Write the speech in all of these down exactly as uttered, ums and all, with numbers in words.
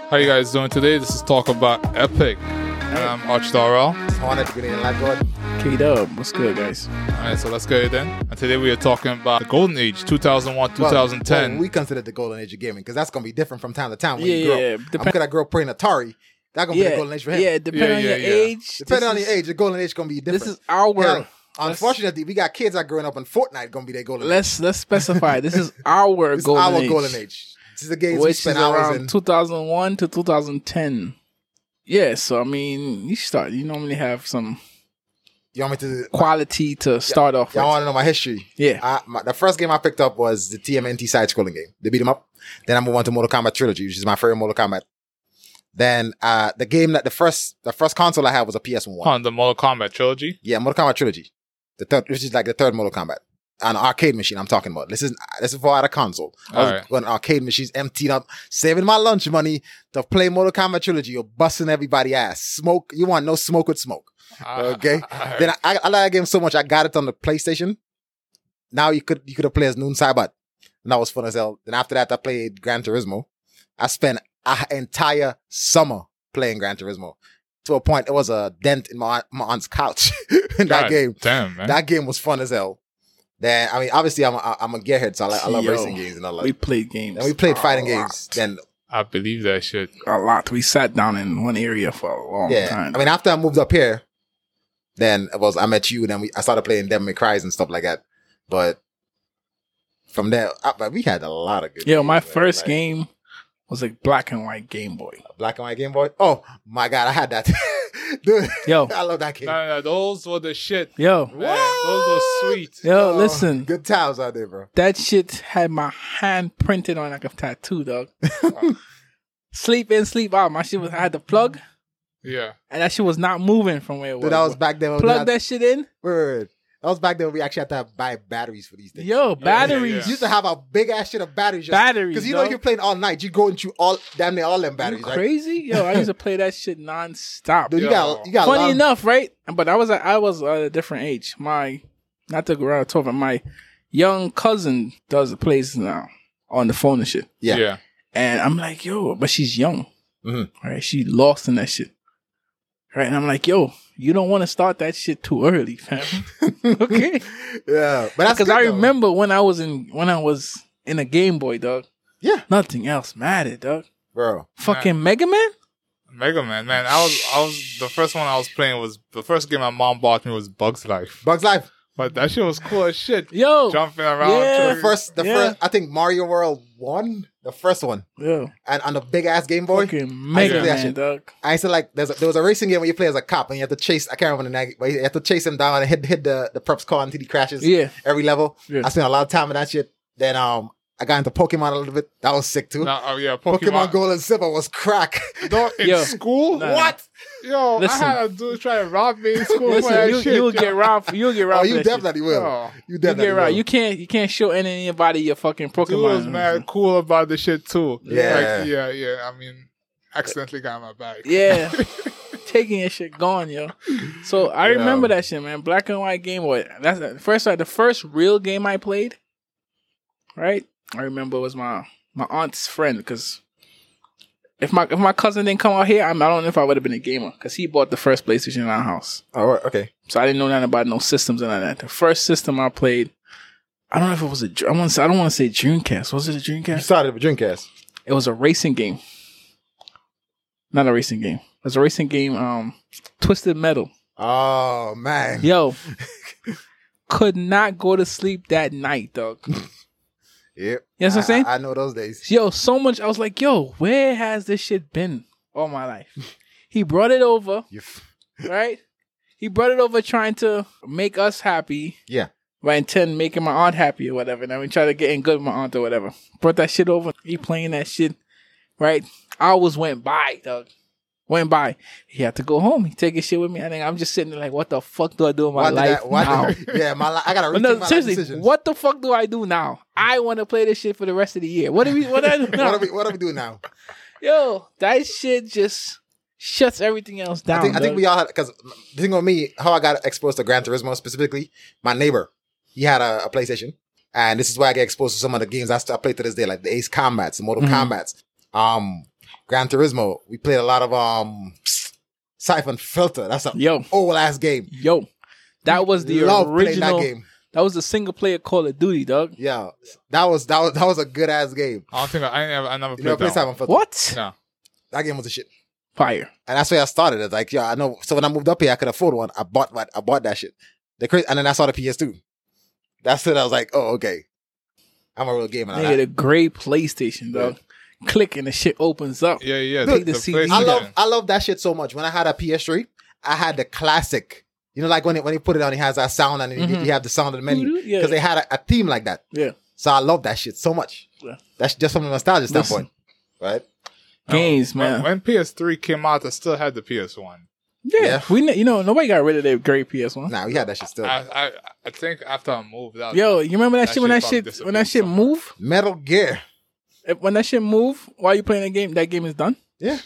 How you guys doing today? This is Talk About Epic. And I'm Archdarrell. Honored to be in like God. K-Dub, what's good, guys? Alright, so let's get it then. And today we are talking about the Golden Age, two thousand one, twenty ten. Well, well, we consider the Golden Age of gaming because that's going to be different from time to time when Yeah, you grow yeah, up. dep- I'm because I grew up playing Atari. That's going to Yeah, be the Golden Age for him. yeah, depending Yeah, on yeah, your yeah. age. Depending this on is- your age, the Golden Age going to be different. This is our... Yeah, let's- unfortunately, we got kids that growing up in Fortnite going to be their Golden Age. Let's let's specify. This is our This golden is our age. Golden Age. This is the games we Which is spent hours around in. two thousand one to two thousand ten. Yeah, so I mean, you start. You normally have some You want me to... quality to start off Y'all with. want to know my history? Yeah. I, my, the first game I picked up was the T M N T side-scrolling game. They beat 'em up. Then I moved on to Mortal Kombat Trilogy, which is my favorite Mortal Kombat. Then uh, the game that the first the first console I had was a P S one. On the Mortal Kombat trilogy. Yeah, Mortal Kombat Trilogy, the third, which is like the third Mortal Kombat, an arcade machine. I'm talking about. This is this is for at a console. I was Alright. going to arcade machines, emptied up, saving my lunch money to play Mortal Kombat Trilogy. You're busting everybody ass. Smoke. You want no smoke with smoke. Okay. Alright. Then I, I, I like that game so much. I got it on the PlayStation. Now you could you could have played as Noon Saibot, and that was fun as hell. Then after that, I played Gran Turismo. I spent an entire summer playing Gran Turismo to a point it was a dent in my my aunt's couch in that God game. Damn, man. That game was fun as hell. Then I mean, obviously, I'm a, I'm a gearhead, so I, like, I love Yo, racing games and all that. We played games. And we played a fighting lot. games. Then I believe that shit. A lot. We sat down in one area for a long yeah, time. I mean, after I moved up here, then it was I met you. Then we I started playing Devil May Cry and stuff like that. But from there, I, but we had a lot of good. Yo, games, my man. first Like, game was a black and white Game Boy. Black and White Game Boy. Oh my god, I had that. Dude, Yo. I love that game. Nah, nah, those were the shit. Yo, Man, those were sweet. yo, Oh, listen. good times out there, bro. That shit had my hand printed on like a tattoo, dog. Sleep in, sleep out. My shit was, I had the plug, Yeah. and that shit was not moving from where it was. Dude, that was back then. when we Plug had- that shit in. Word. That was back then when we actually had to have buy batteries for these things. Yo, batteries. yeah. You used to have a big ass shit of batteries. just- Batteries, Because you know dog. you're playing all night. You go into all damn near all them You batteries, right? crazy? Yo, I used to play that shit nonstop. Dude, you Yo. got you got Funny long- enough, right? But I was at, I was at a different age. My not to go around talking. My young cousin does the plays now on the phone and shit. Yeah. Yeah. And I'm like, yo, but she's young. Mhm. Right? She lost in that shit. Right? And I'm like, yo, you don't want to start that shit too early, fam. Okay? Yeah, but that's Because good, I though. remember when I was in when I was in a Game Boy, dog. Yeah, Nothing else mattered, dog. bro. Fucking Mega Man? Mega Man, man. I was, I was, the first one I was playing was, the first game my mom bought me was Bugs Life. Bugs Life. But that shit was cool as shit. Yo. Jumping around. Yeah. The first, the Yeah. first. I think Mario World one, the first one, Yo. and on the big ass Game Boy. Fucking I used to Mega play that Man, shit. dog. I used to like. There's a, there was a racing game where you play as a cop and you have to chase. I can't remember the name, but you have to chase him down and hit hit the the perp's car until he crashes. Yeah. Every level. Yeah. I spent a lot of time in that shit. Then um, I got into Pokemon a little bit. That was sick too. Nah, oh yeah, Pokemon, Pokemon. Gold and Silver was crack. No, in Yo. school? Nah. What? Yo, Listen. I had a dude try to rob me in school for Listen, that you shit. you will yo. get robbed. You'll get robbed. Oh, for you that shit. definitely will. Oh. You You definitely get robbed. will. You can't you can't show anybody your fucking Pokemon. Dude was mad cool about the shit too. Yeah. Like, yeah, yeah. I mean, accidentally got my bag. Yeah. Taking your shit gone, yo. So I Yeah. remember that shit, man. Black and white Game Boy. That's the first like the first real game I played. Right? I remember it was my my aunt's friend because if my if my cousin didn't come out here, I'm, I don't know if I would have been a gamer because he bought the first PlayStation in our house. All right. Okay. So I didn't know nothing about no systems and all that. The first system I played, I don't know if it was a. I want to. I don't want to say Dreamcast. Was it a You Dreamcast? started with Dreamcast. It was a racing game. Not a racing game. It was a racing game. Um, Twisted Metal. Oh man. Yo, could not go to sleep that night, dog. Yep. You know what I'm saying? I, I know those days. Yo, so much. I was like, yo, where has this shit been all my life? He brought it over, You f- right? He brought it over trying to make us happy. yeah. By intent making my aunt happy or whatever. And I mean, try to get in good with my aunt or whatever. Brought that shit over. He playing that shit, right? Hours went by, dog. Went by. He had to go home. He take his shit with me. I think I'm just sitting there like, what the fuck do I do in my Why did life that- why now? did- yeah, my li- I gotta But rethink no, my life seriously, decisions. what the fuck do I do now? I want to play this shit for the rest of the year. What do we? What do I do What now? are we? What are we doing now? Yo, that shit just shuts everything else down. I think I think dog. we all had because the thing with me, how I got exposed to Gran Turismo specifically, my neighbor, he had a, a PlayStation, and this is where I get exposed to some of the games I still play to this day, like the Ace Combats, the Mortal Mhm. Kombats. Um, Gran Turismo. We played a lot of um Siphon Filter. That's an Yo, old ass game. yo, that was the Love playing original. that game. That was the single player Call of Duty, dog. Yeah, that was that was that was a good ass game. I don't think I, I never I never You played never played that Siphon one. Filter? What? No. That game was a shit. Fire. And that's where I started. It's like, yeah, I know. So when I moved up here, I could afford one. I bought what I bought that shit. The crazy, and then I saw the P S two. That's it. I was like, oh, okay. I'm a real gamer. Nigga, the great PlayStation, dog. Click and the shit opens up. Yeah, yeah. Dude, the, the the C D. I PlayStation. love I love that shit so much. When I had a P S three, I had the classic. You know, like when it, when he put it on, he has that sound and Mhm. you, you have the sound of the menu Doo-doo, yeah. because they had a, a theme like that. Yeah. So I love that shit so much. Yeah. That's just from a nostalgia Listen. standpoint, right? Games, When- man. When P S three came out, I still had the P S one. Yeah. Yeah. We, ne- you know, nobody got rid of their great P S one. Nah, we had that shit still. I, I I think after I moved out. Yo, you remember that, That shit when that shit probably shit when that shit disappeared somewhere. move? Metal Gear. If- When that shit move while you playing that game, that game is done. Yeah.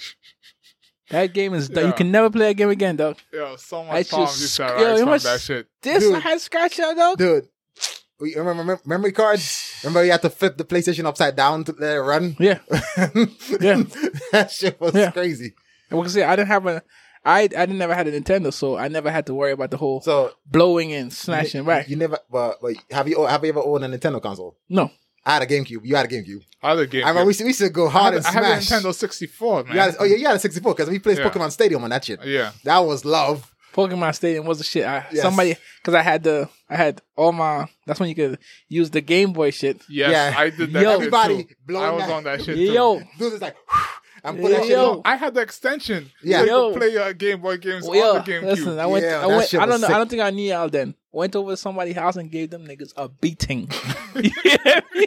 That game is done. You Yeah. can never play that game again, dog. Yo, so I much time just- used to yo, rise you from must- that shit. This Dude. I had scratch out, dog. Dude. We remember mem- memory cards? Remember you had to flip the PlayStation upside down to let it run? Yeah. Yeah. That shit was Yeah. crazy. And we can say I didn't have a, I I didn't never had a Nintendo, so I never had to worry about the whole So blowing and snatching you, back. You never but, but have you have you ever owned a Nintendo console? No, I had a GameCube. You had a GameCube. Other game. I remember we used, to, we used to go I hard have, and I have a smash. Nintendo sixty-four, man. You had, oh yeah, you had a sixty-four because we played Yeah. Pokemon Stadium on that shit. Yeah. That was love. Pokemon Stadium was the shit. I, Yes. Somebody because I had the I had all my. That's when you could use the Game Boy shit. Yes, Yeah. I did that. Yo. shit Everybody too. blowing I was that- on that shit Yo, too. Dude is like, and put that shit Yo. on. I had the extension. Yeah. So you Yo. could play your Game Boy games Well, on yeah, the GameCube. listen, I went. Yeah, I that went. shit I don't was know. sick. I don't think I knew y'all then. Went over to somebody's house and gave them niggas a beating. You hear me?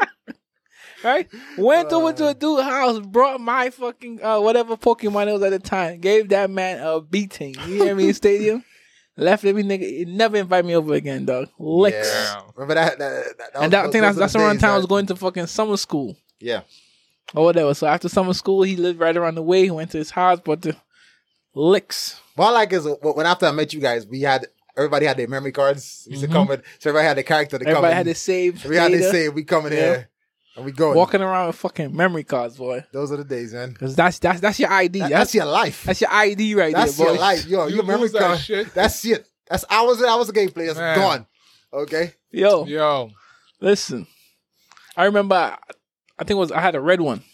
Right? Went over to a dude's house, brought my fucking uh, whatever Pokemon it was at the time, gave that man a beating. You hear me? In Stadium, left every nigga. He never invite me over again, dog. Licks. Yeah. Remember that? that, that, that And was- that, I think that's those that's were the around days, time I was right? going to fucking summer school Yeah. or whatever. So after summer school, he lived right around the way. He went to his house, but the licks. What I like is uh, when after I met you guys, we had everybody had their memory cards. We used Mhm. to come with, so everybody had their character to come. Everybody in. had to save. We had to data, say we coming Yeah. here and we going. walking around with fucking memory cards, boy. Those are the days, man. Because that's that's that's your I D. That- that's that's your life. that's your I D right That's there, boy. your life, yo. You Your memory lose that card. shit. That's it. That's hours and hours of gameplay. It's Man. gone. Okay. Yo, Yo. listen. I remember. I think it was I had a red one.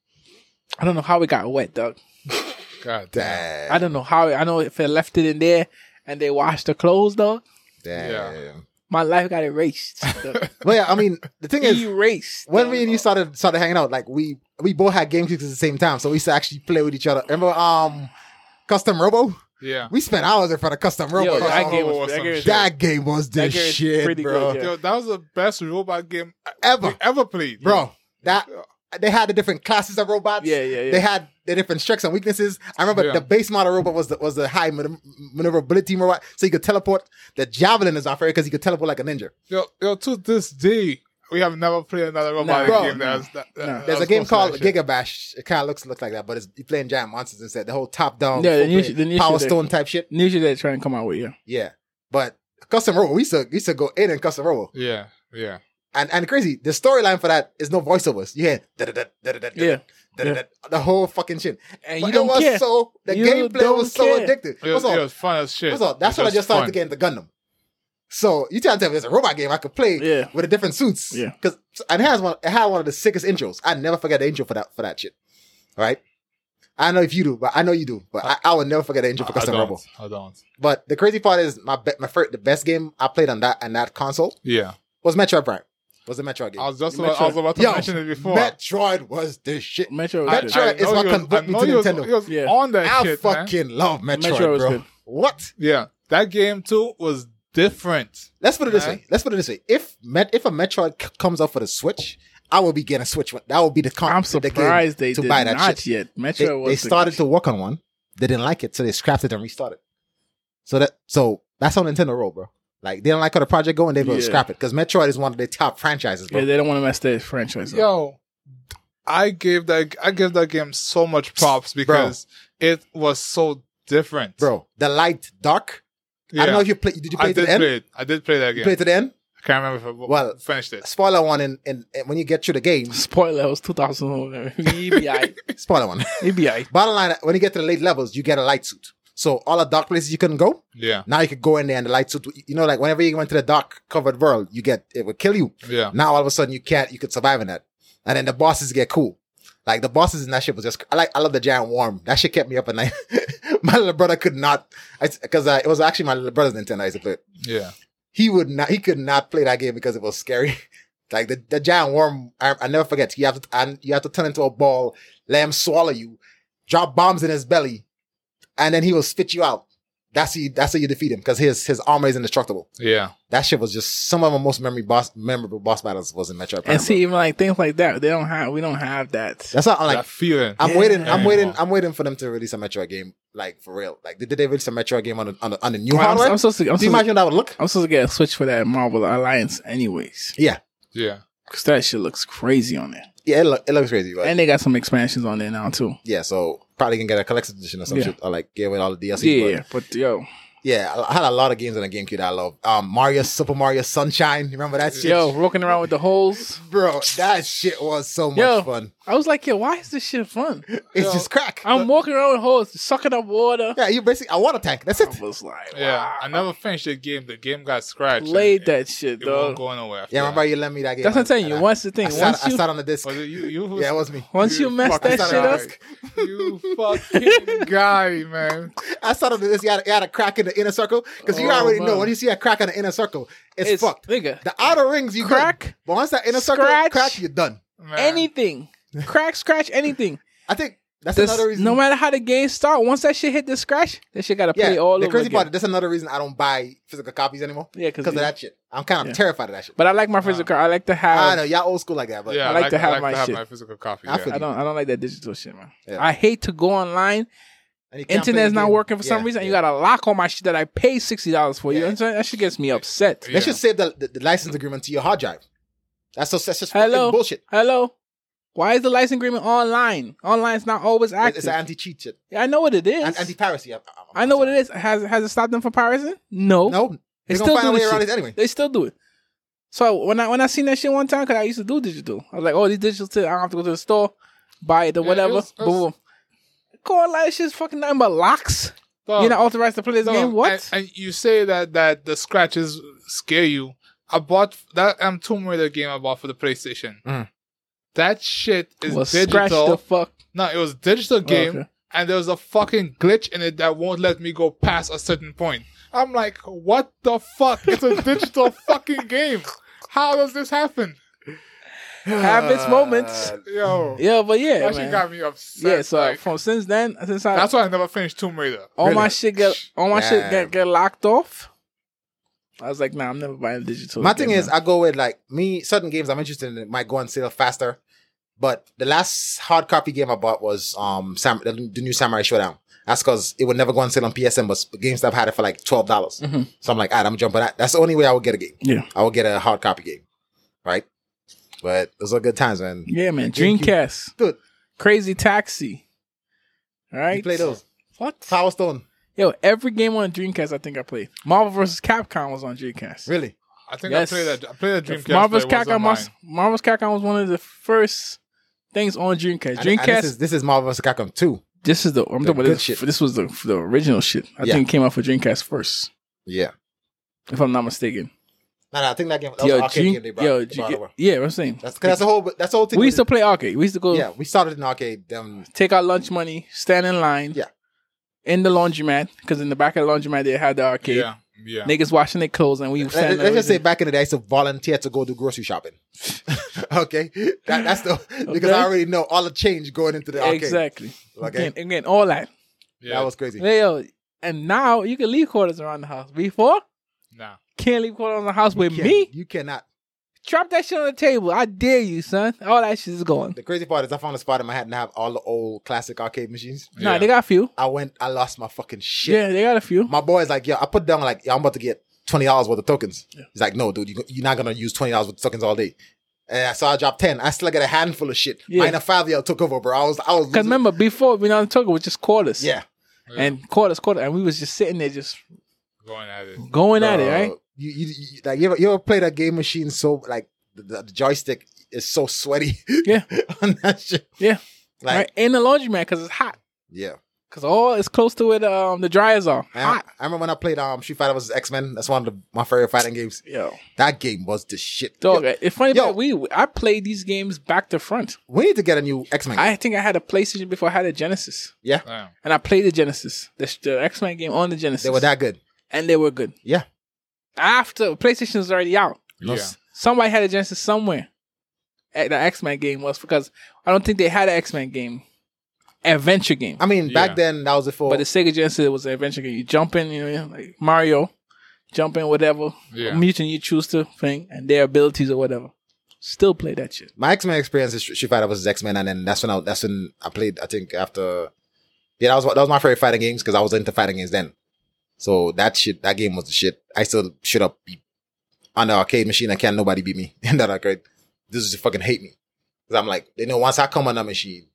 I don't know how it got wet, dog. God damn. Damn. I don't know how. I know if I left it in there and they washed the clothes, dog. Damn. My life got erased. dog. But yeah, I mean, the thing is, erased. when dog. me and you started started hanging out, like we we both had GameCubes at the same time, so we used to actually play with each other. Remember, um, Custom Robo? Yeah. We spent hours in front of Custom Robo. Yo, yo. that game was, Robo was that some game was shit. That game was the That game is shit, pretty bro. good, yeah. Yo, that was the best robot game I Ever, ever played. bro. That they had the different classes of robots. Yeah, yeah, yeah. They had the different strengths and weaknesses. I remember Yeah. the base model robot was the, was the high man- maneuverability robot, so you could teleport. The javelin is not fair because you could teleport like a ninja. Yo, yo, to this day, we have never played another robot bro, game no. that's that, that, No. that There's a was game close to called that shit. Giga Bash. It kind of looks looks like that, but it's you playing giant monsters instead. The whole top down, Yeah, the full new play, shit- the new Power shit Stone type shit. New shit they're trying to come out with, yeah. Yeah, but Custom Robo, we used to we used to go in and Custom Robo, Yeah, yeah. and and crazy. The storyline for that is no voiceovers. You hear da-da-da, da-da-da, Yeah. da-da-da, the whole fucking shit. And But you don't it was care. so the You gameplay don't was so care. addictive. It was, What's it up? was fun as shit. What's up? That's It when I was just started fun. to get into Gundam. So you trying to tell me there's a robot game I could play Yeah. with the different suits? Yeah. Because and it has one. It had one of the sickest intros. I never forget the intro for that for that shit. Right? I don't know if you do, but I know you do. But I, I will never forget the intro for I Custom don't. Robo. I don't. But the crazy part is my be- my first, the best game I played on that and that console Yeah. was Metroid Prime. Was the Metroid game? I was just Metroid- about, I was about to Yo, mention it before. Metroid was the shit. Metro was Metroid good. is know what he was- convert I me know to he was- Nintendo. He was Yeah. on that I shit, man. fucking love Metroid, Metroid was bro. good. What? Yeah, that game too was different. Let's put it this Man. way. Let's put it this way. If Met, if a Metroid c- comes up for the Switch, I will be getting a Switch. That will be the con- I'm the game surprised they to did buy that not shit. yet. Metro They, was they the- started to work on one. They didn't like it, so they scrapped it and restarted. So that so that's how Nintendo roll, bro. Like they don't like how the project going, they go Yeah. scrap it because Metroid is one of their top franchises, bro. Yeah, they don't want to mess their franchise up. Yo, I gave that I gave that game so much props because it was so different, Bro, the light dark. Yeah. I don't know if you play. Did you play I to did the end? play it. I did play that You game. played to the end. Can't remember if I Well, finished it. Spoiler one, in, in, in when you get through the game, Spoiler, it was two thousand. E B I. spoiler one. E B I. Bottom line, when you get to the late levels, you get a light suit. So all the dark places you couldn't go, Yeah. now you could go in there and the light suit, you know, like whenever you went to the dark covered world, you get, it would kill you. Yeah. Now all of a sudden you can't, you could survive in that. And then the bosses get cool. Like the bosses in that shit was just, I like, I love the giant worm. That shit kept me up at night. My little brother could not, because uh, it was actually my little brother's Nintendo I used to play it. Yeah. He would not, he could not play that game because it was scary. Like the, the giant worm, I, I never forget. You have to, and you have to turn into a ball, let him swallow you, drop bombs in his belly, and then he will spit you out. That's how you, that's how you defeat him because his his armor is indestructible. Yeah. That shit was just some of my most memory boss, memorable boss battles was in Metroid Prime. And see, even like things like that, they don't have. We don't have that. That's not I'm That like. feeling. I'm Yeah. waiting. I'm Yeah. waiting. I'm waiting for them to release a Metroid game, like for real. Like, did, did they release a Metroid game on the on the, on the new Well, I'm, hardware? I'm supposed to. I'm Do you supposed to, imagine that would look? I'm supposed to get a Switch for that Marvel Alliance, anyways, Yeah, Yeah. because that shit looks crazy on there. yeah. It, look, it looks crazy, but And they got some expansions on there now too. yeah. So probably can get a collector's edition or some Yeah. shit, or like give it all the D L C. Yeah, but but yo, yeah, I had a lot of games on the GameCube that I love. Um, Mario, Super Mario Sunshine. You remember that shit? yo, walking around with the holes. Bro, that shit was so much Yo. fun. I was like, yo, why is this shit fun? It's Yo, just crack. I'm walking around with holes, sucking up water. yeah, you basically a water tank. That's it. I was like, wow. Yeah. I never finished the game. The game got scratched. Played and that shit, It won't dog. go nowhere. after Yeah, that. remember you lent me that game. That's what I'm telling you. And I- Once the thing, I sat, once I you, sat on the disc. Was it you? You Yeah, it was me. once you mess fucking that sat on shit the up, disc. You fucking guy, man. I sat on the disc. You had, you had a crack in the inner circle because you Oh, already know man. when you see a crack in the inner circle, it's, it's fucked. nigga. The outer rings you Crack, good. But once that inner circle scratch, crack, you're done. man. Anything, crack, scratch, anything. I think that's This- another reason. no matter how the game start, once that shit hit the scratch, that shit gotta yeah, play all the over crazy again. part. That's another reason I don't buy physical copies anymore Yeah, because because of that shit. I'm kind of Yeah. terrified of that shit. But I like my physical. I like to have. I know y'all old school like that, but Yeah, I like to have my to have shit. my physical copy. I Yeah. feel I don't. I don't like that digital shit, man. Yeah. I hate to go online. and you can't play Internet's the not game. working for some Yeah, reason. And you yeah. got to lock on my shit that I paid sixty dollars for. You Yeah. understand? That shit gets me upset. They Yeah. should save the, the, the license agreement to your hard drive. That's so that's just Hello? fucking bullshit. Hello. Why is the license agreement online? Online's not always It's, active. it's an anti-cheat shit, Yeah, I know what it is. and anti-piracy. I, I know what it is. Has has it stopped them from piracy? No. No, They they're still gonna find a do way this around shit. it anyway. They still do it. So when I when I seen that shit one time, because I used to do digital, I was like, oh, these digital, shit, I don't have to go to the store, buy it or Yeah, whatever. it was- it was- Boom. Go online, it's just fucking nothing but locks. Dog, You're not authorized to play this dog, game. What? And, and you say that that the scratches scare you. I bought that um, Tomb Raider game I bought for the PlayStation. Mm. That shit is Well, scratch digital. the fuck. No, it was a digital game, okay. and there was a fucking glitch in it that won't let me go past a certain point. I'm like, what the fuck? It's a digital fucking game. How does this happen? Have its moments. Yo, Yeah, but yeah, that man. shit got me upset. yeah, so like, from since then, since I that's why I never finished Tomb Raider. all my Really? shit get all my shit Damn. get, get locked off. I was like, nah, I'm never buying digital. My again, thing is, man. I go with like me. Certain games I'm interested in might go on sale faster, but the last hard copy game I bought was um Sam, the, the new Samurai Showdown. That's because it would never go on sale on P S N, but GameStop had it for like twelve dollars. Mhm. So I'm like, all right, I'm jumping that. That's the only way I would get a game. Yeah. I would get a hard copy game, right? But those are good times, man. yeah, man, GameCube. Dreamcast, Dude, Crazy Taxi, all right? you play those. What? Power Stone, Yo, every game on Dreamcast I think I played. Marvel versus. Capcom was on Dreamcast. really? I think Yes. I played that. I played a Dreamcast. Marvel's but it wasn't Capcom, mine. was, Marvel's Capcom was one of the first things on Dreamcast. And- Dreamcast. and this is this is Marvel versus. Capcom two. this is the I'm the talking about good this. shit. This was the the original shit. I Yeah. think it came out for Dreamcast first, Yeah. if I'm not mistaken. No, no, I think that game. That was Yo, an arcade Dream, game they brought, yo, they brought G- over. yeah, I'm saying. That's that's the whole. That's the whole thing. We with used to it. play arcade. We used to go Yeah, we started in arcade. Then take out lunch money, stand in line. Yeah. In the laundromat, because in the back of the laundromat they had the arcade. Yeah, yeah. Niggas washing their clothes and we Let, stand let's just say there. back in the day, I used to volunteer to go do grocery shopping. okay, that, that's the because Okay. I already know all the change going into the arcade. Exactly. Okay, Again, again, all that. yeah. that was crazy. Hey, yo, and now you can leave quarters around the house. Before, Nah. can't leave quarters around the house with You can't- me. you cannot. Drop that shit on the table. I dare you, son. All that shit is going. The crazy part is I found a spot in my hat and have all the old classic arcade machines. Nah, Yeah. they got a few. I went, I lost my fucking shit. Yeah, they got a few. My boy's like, yo, I put down like, yo, I'm about to get twenty dollars worth of tokens. He's like, no, dude, you, you're not gonna use twenty dollars worth of tokens all day. And so I dropped ten. I still got a handful of shit. Yeah. Mine a five year took over, bro. I was, I was. Because losing- remember, before we on talking, it was just quarters. yeah. Yeah. And quarters, quarters. And we was just sitting there just Going at it. going at it, Bro, right? you, you, you like you ever, you ever played a game machine so like the, the, the joystick is so sweaty. Yeah. On that shit. Yeah. Like Right? In the laundromat because it's hot. yeah. Because all it's close to it. Um, the dryers are I, hot. I remember when I played um Street Fighter versus X-Men. That's one of the, my favorite fighting games. Yo, That game was the shit. dog. Yo, It's funny, yo. but we I played these games back to front. we need to get a new X-Men game. I think I had a PlayStation before I had a Genesis, Yeah. Damn. and I played the Genesis, the, the X Men game on the Genesis. They were that good. and they were good. Yeah. After PlayStation was already out, No, Yeah. s- somebody had a Genesis somewhere. Eh, The X Men game was because I don't think they had an X Men game, adventure game. I mean, back Yeah. then that was before. But the Sega Genesis was an adventure game. You jump in, you know, like Mario, jump in whatever Yeah. mutant you choose to thing, and their abilities or whatever. Still play that shit. my X-Men experience is Street Fighter versus X-Men, and then that's when I that's when I played. I think after, yeah, that was that was my favorite fighting games because I was into fighting games then. So that shit, that game was the shit. I still should up be on the arcade machine. I can't nobody beat me in that arcade. This is fucking hate me because I'm like, you know, once I come on that machine,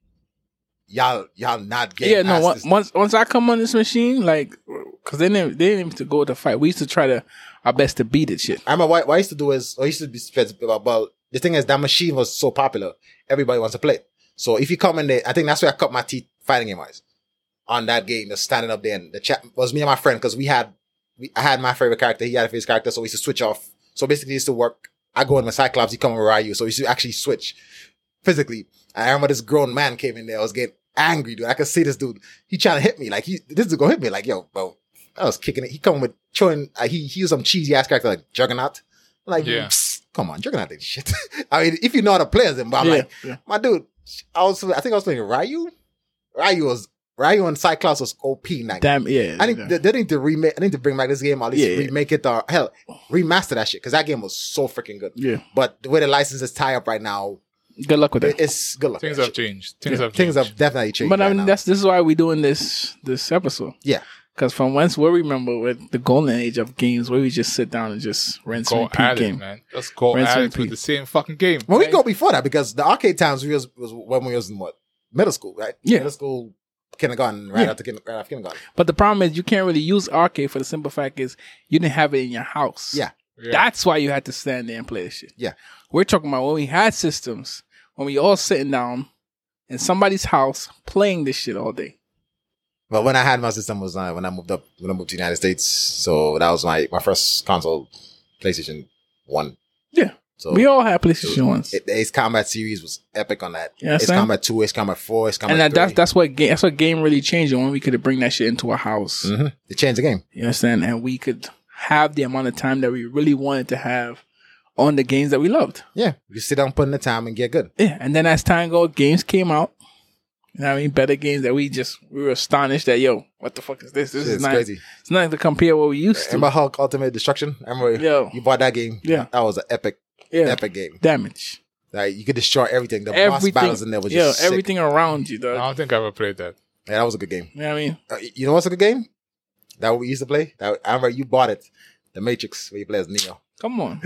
y'all y'all not getting Yeah, no. past Once, this. once once I come on this machine, like, because they didn't they didn't even have to go to fight. We used to try to our best to beat it. Shit. I remember what, what I used to do is, I used to be about, about the thing is that machine was so popular, everybody wants to play it. So if you come in there, I think that's where I cut my teeth fighting game wise on that game, just standing up there. And the chat was me and my friend because we had, we, I had my favorite character, he had a favorite character, so we used to switch off. So basically, it used to work. I go in the Cyclops, he come with Ryu, so we used to actually switch physically. And I remember this grown man came in there, I was getting angry, dude. I could see this dude, he trying to hit me, like he, this dude gonna hit me, like yo, bro. I was kicking it. He come with showing, uh, he, he used some cheesy ass character like Juggernaut. Like, Yeah. psst, come on, Juggernaut ain't shit. I mean, if you know how to play as him, but I'm yeah, like, yeah. my dude, I was, I think I was playing Ryu. Ryu was, Ryu and Cyclops was O P night. Damn. Yeah. I think yeah. they, they need to remake, I need to bring back this game, or at least Yeah, yeah. remake it, or hell, remaster that shit, because that game was so freaking good. yeah. But the way the license is tied up right now, Good luck with that. it- it's good luck. Things with have that shit. changed. Things have Things changed. have definitely changed. But I right mean, now. that's this is why we're doing this this episode. Yeah. Because from whence we remember with the golden age of games, where we just sit down and just rinse and Go repeat at it, game. man. Let's go Rinse at and it with repeat. the same fucking game. Well, we Okay? go before that because the arcade times we was, was when we was in what? Middle school, right? Yeah. Middle school, kindergarten, right Yeah. after kin- right after kindergarten. But the problem is you can't really use arcade for the simple fact is you didn't have it in your house. Yeah. Yeah. That's why you had to stand there and play this shit. Yeah. We're talking about when we had systems, when we all sitting down in somebody's house playing this shit all day. But when I had my system was uh, when I moved up, when I moved to the United States. So that was my, my first console, PlayStation one. Yeah. So We all had PlayStation ones. it, the Ace Combat series was epic on that. Yeah, Ace same. Combat two, Ace Combat four, Ace Combat and that, that's three. that's what game that's what game really changed when we could bring that shit into a house. Mhm. It changed the game. You understand? And we could have the amount of time that we really wanted to have on the games that we loved. Yeah. You sit down, put in the time and get good. Yeah. And then as time goes, games came out. You know what I mean? Better games that we just we were astonished that yo, what the fuck is this? This Shit, is it's not crazy. it's nothing to compare what we used to. Remember Hulk Ultimate Destruction? I remember Yo. you bought that game. Yeah. That was an epic, Yeah. epic game. Damage. Like you could destroy everything. The boss Everything. battles in there was Yeah, just sick. everything around you, I dog. don't think I ever played that. Yeah, that was a good game. You know what I mean? Uh, you know what's a good game? That we used to play. That I remember you bought it, The Matrix, where you play as Neo. Come on.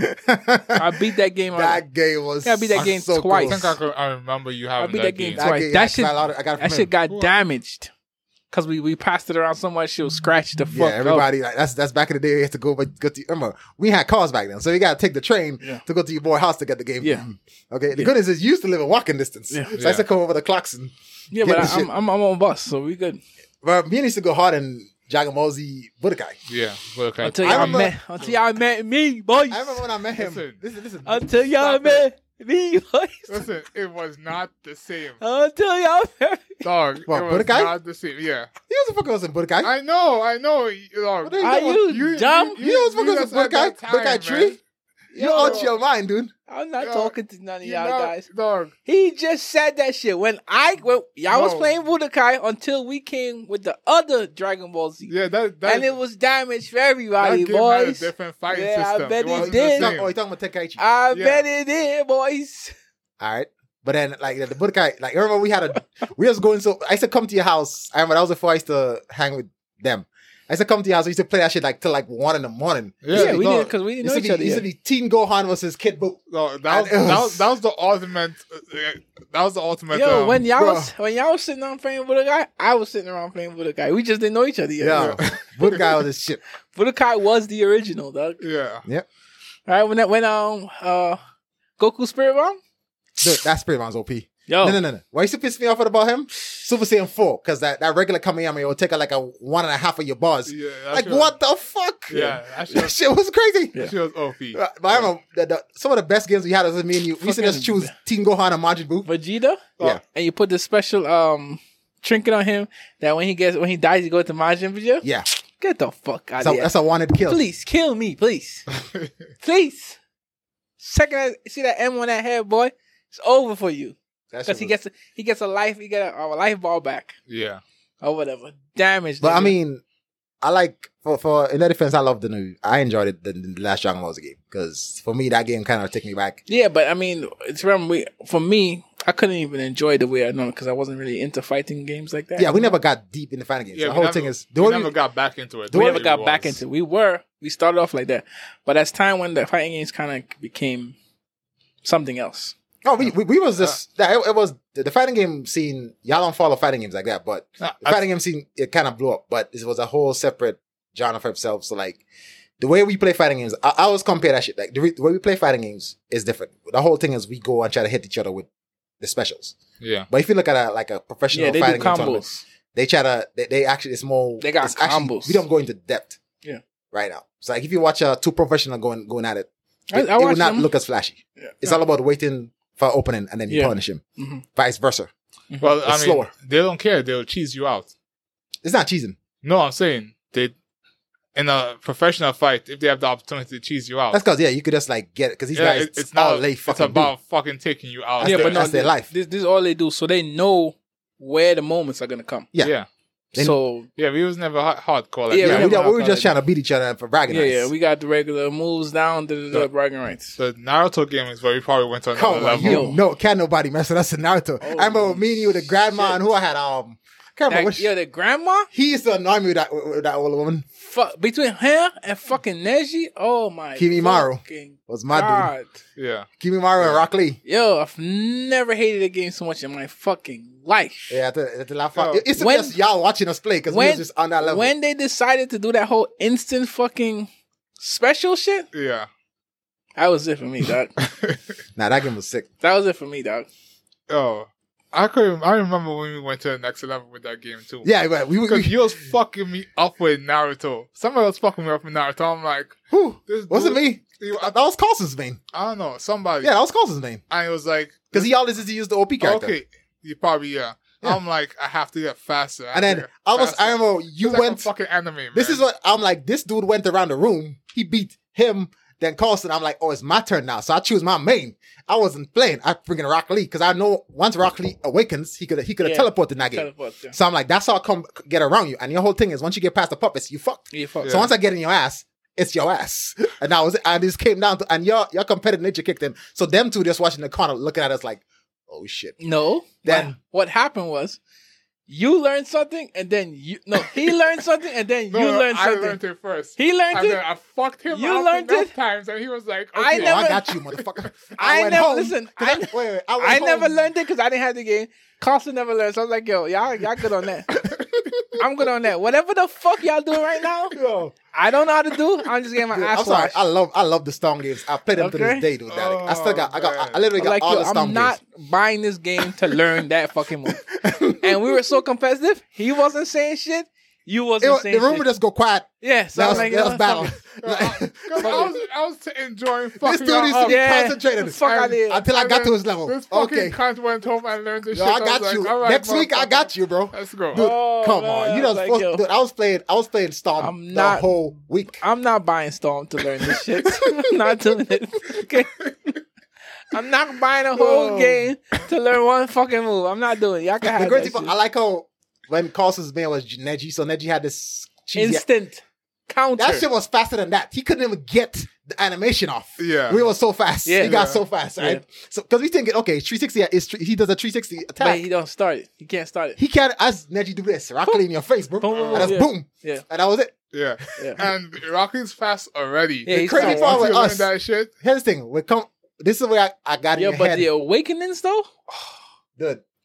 I beat that game. That game was. Yeah, I beat that game so twice. I think I, could, I remember you I having beat that, that game game. That twice. game, That I shit- got it- I got it That from shit him. got Who- damaged. Cause we, we passed it around so much, she'll scratch the fuck Yeah, up. everybody. Like, that's that's back in the day. You had to go, but go to. Remember, we had cars back then, so you got to take the train Yeah. to go to your boy house to get the game. Yeah. Okay. The Yeah. good news is you used to live in walking distance, Yeah. so I Yeah. used to come over the clocks and. Yeah, Get but the I, shit. I'm, I'm I'm on bus, so we good. But me and used to go hard in Jagamozi Budokai. Yeah. Well, okay. Until I y'all remember- met, until y'all met me, boys. I remember when I met him. Listen. Listen, listen. Until y'all Stop met me, boys. Listen, it was not the same. Until y'all met me. Dog, What, it was Budokai? not the same. Yeah. He was a fucking was in Budokai. I know, I know. Dog. What are you Are doing? you dumb? You know what's fucking was in just at Budokai? that time, Budokai man. tree? You're Yo. out your mind, dude. I'm not Yo, talking to none of You y'all know, guys. Dog. He just said that shit when I when y'all was No. playing Budokai until we came with the other Dragon Ball Z, Yeah, that that, and it was damaged for that everybody, game had a boys. different fighting Yeah, I system. bet it it wasn't did. the Oh, same. you're talking about Tenkaichi. I Yeah. bet it did, boys. All right. But then, like, the Budokai, like, I remember we had a, we was going so, I used to come to your house. I remember that was before I used to hang with them. I used to come to your house. We used to play that shit, like, till like one in the morning. Yeah, Yeah, we dog. did because we didn't Used know to each be, other used yet. to be Teen Gohan versus Kid Buu. No, that was, And it that was- was that was the ultimate. Uh, that was the ultimate. Yo, um, when y'all bro. was when y'all was sitting around playing with a guy, I was sitting around playing with a guy. We just didn't know each other yet. Yeah. Budokai was his shit. Budokai was the original, dog. Yeah. Yep. All right, when that when um uh Goku Spirit Bomb. Dude, that Spirit Bomb's O P. Yo, No, no, no, no. Why used to piss me off about him? Super Saiyan four, because that, that regular Kamehameha will take like a one and a half of your bars. Yeah. that Like, shit was- what the fuck? Yeah. That shit That was, shit was crazy. Yeah. that shit was O P. Uh, But I remember the, the, some of the best games we had was me and you. We used to just Fucking- choose Team Gohan and Majin Buu. Vegeta. Yeah. And you put the special um trinket on him that when he gets when he dies, he goes to Majin Vegeta. Yeah. Get the fuck out So of here. that's a wanted kill. Please kill me, please, please. Second, I see that M on that head, boy. It's over for you That shit because he was- gets a, he gets a life. He get a, a life ball back Yeah. or whatever. Damage. But I nigga. mean, I like for for in their defense, I love the new. I enjoyed it the, the last Dragon Ball Z game because for me that game kind of took me back. yeah, but I mean, it's remember we, for me, I couldn't even enjoy the way I know because I wasn't really into fighting games like that. Yeah, we never got deep in the fighting games. Yeah. the we whole never, thing is the we way never we, got back into it. we the never way got it back was. into. We were we started off like that, but as time when the fighting games kind of became something else. oh we, we we was just yeah, it, it was the, the fighting game scene. Y'all don't follow fighting games like that, but Nah, the I- fighting game scene it kind of blew up. But it was a whole separate genre for itself. So like the way we play fighting games, I, I always compare that shit. Like the, re- the way we play fighting games is different. The whole thing is we go and try to hit each other with the specials. Yeah. But if you look at a like a professional Yeah, they do fighting game tournament, combos. they try to they, they actually it's more They got it's actually- combos. we don't go into depth Yeah. right now. So like if you watch uh, two professional going going at it, I- it, I it will watched not them. look as flashy. Yeah. It's all about waiting for opening and then you Yeah. punish him. Mhm. Vice versa. Well, I It's mean, slower. they don't care. They'll cheese you out. It's not cheesing. No, I'm saying they in a professional fight, if they have the opportunity to cheese you out, That's because yeah, you could just like get it because these yeah, guys it- it's all not. they It's fucking about fucking taking you out. That's yeah, their- but no, that's their this, life. This, this is all they do, so they know where the moments are gonna come. Yeah. yeah, Then- so yeah. We was never hard- hardcore. Like Yeah, do. that. Yeah, we, never don't- we were have just fun trying to beat each other for bragging yeah, rights. yeah, we got the regular moves down to the, the Yeah. bragging rights. The Naruto game is where we probably went to another Come on, level. you Yo. no, can't nobody mess with us in Naruto. Oh, I remember me and you, the grandma, shit. and who I had. Um, can't remember That, which. yo, the grandma, He used to annoy me with that with that old woman. fuck, between her and fucking Neji, oh my Kimimaru fucking Was my dude. god. Yeah, Kimimaru and Rock Lee. Yo, I've never hated a game so much in my fucking life. Yeah, at the, at the last Yo, it, it's when- just y'all watching us play because we when- was just on that level. When they decided to do that whole instant fucking special shit, yeah. that was it for me, dog. Nah, that game was sick. That was it for me, dog. Oh, I could. I remember when we went to the next level with that game too. Yeah, but we, we, Because we you was fucking me up with Naruto. Somebody was fucking me up with Naruto. I'm like, whew, this wasn't dude- me. You- That was Carlson's name. I don't know. Somebody. Yeah, that was Carlson's name And it was like, because he always used to use the O P character. okay, you probably yeah. Yeah. I'm like, I have to get faster. I And have then to get I was, faster. I remember you It's like went. a fucking anime. Man. This is what I'm like. This dude went around the room. He beat him. Then Carlson. I'm like, oh, it's my turn now. So I choose my main. I wasn't playing. I freaking Rock Lee because I know once Rock Lee awakens, he could he could have Yeah. teleported in that game. Teleport, yeah. So I'm like, that's how I come get around you. And your whole thing is once you get past the puppets, you fucked. Yeah, fuck. So once I get in your ass, it's your ass. And that was it. And this came down to, and your your competitive nature kicked in. So them two just watching the corner looking at us like, oh shit. No. Then- what, what happened was you learned something and then you no, he learned something and then No, you no, learned I something. learned it first. He learned and it. then I fucked him You out learned enough it? times, and he was like, I okay, Oh, never- I got you, motherfucker. I went never- home. listen, 'Cause I- wait, wait, I, went I never home. learned it because I didn't have the game. Carlson never learned. So I was like, yo, y'all, y'all good on that. I'm good on that. Whatever the fuck y'all doing right now, Yo, I don't know how to do. I'm just getting my dude, ass I'm sorry. washed. I love, I love the Storm games. I play them to Okay. this day, dude. Daddy. I still got, I got, I, I literally I'm got like, all yo, the Storm I'm not games. buying this game to learn that fucking move. And we were so competitive. He wasn't saying shit. You It wasn't was- saying the room shit. would just go quiet. Yeah, so That I'm was, like, that yo, was battle. fuck it. Because I was, I was enjoying This fucking dude y'all used to up. be Yeah. concentrated Fuck out of here. until I And got then to his level. This fucking Okay, cunt went home and learned this yo, shit. I was got like, you. all right, Next week, I motherfucker. got you, bro. Let's go. Dude, Oh, come man, on. I You was know, like, supposed, yo. dude, I was playing, I was playing Storm I'm the not- whole week. I'm not buying Storm to learn this shit. I'm not doing it. Okay. I'm not buying a whole Yo. game to learn one fucking move. I'm not doing it. Y'all can The have great that thing, shit. I like how when Carlson's man was Neji, so Neji had this cheesy. Instant counter. That shit was faster than that. He couldn't even get the animation off. Yeah. We were so fast. Yeah. He got Yeah. so fast, right? Yeah. So because we think, okay, three sixty is he does a three sixty attack. but He, he don't start it. He can't start it. can't as Neji do this, Rock Lee in your face, bro. Boom, boom, and that's yeah. boom. Yeah. And that was it. Yeah. Yeah. And Rocky's fast already. Yeah, he's crazy fast. part Once with you learn us- that shit. Here's the thing. We come. This is where I, I got in Yo, your but head, the awakenings though, dude.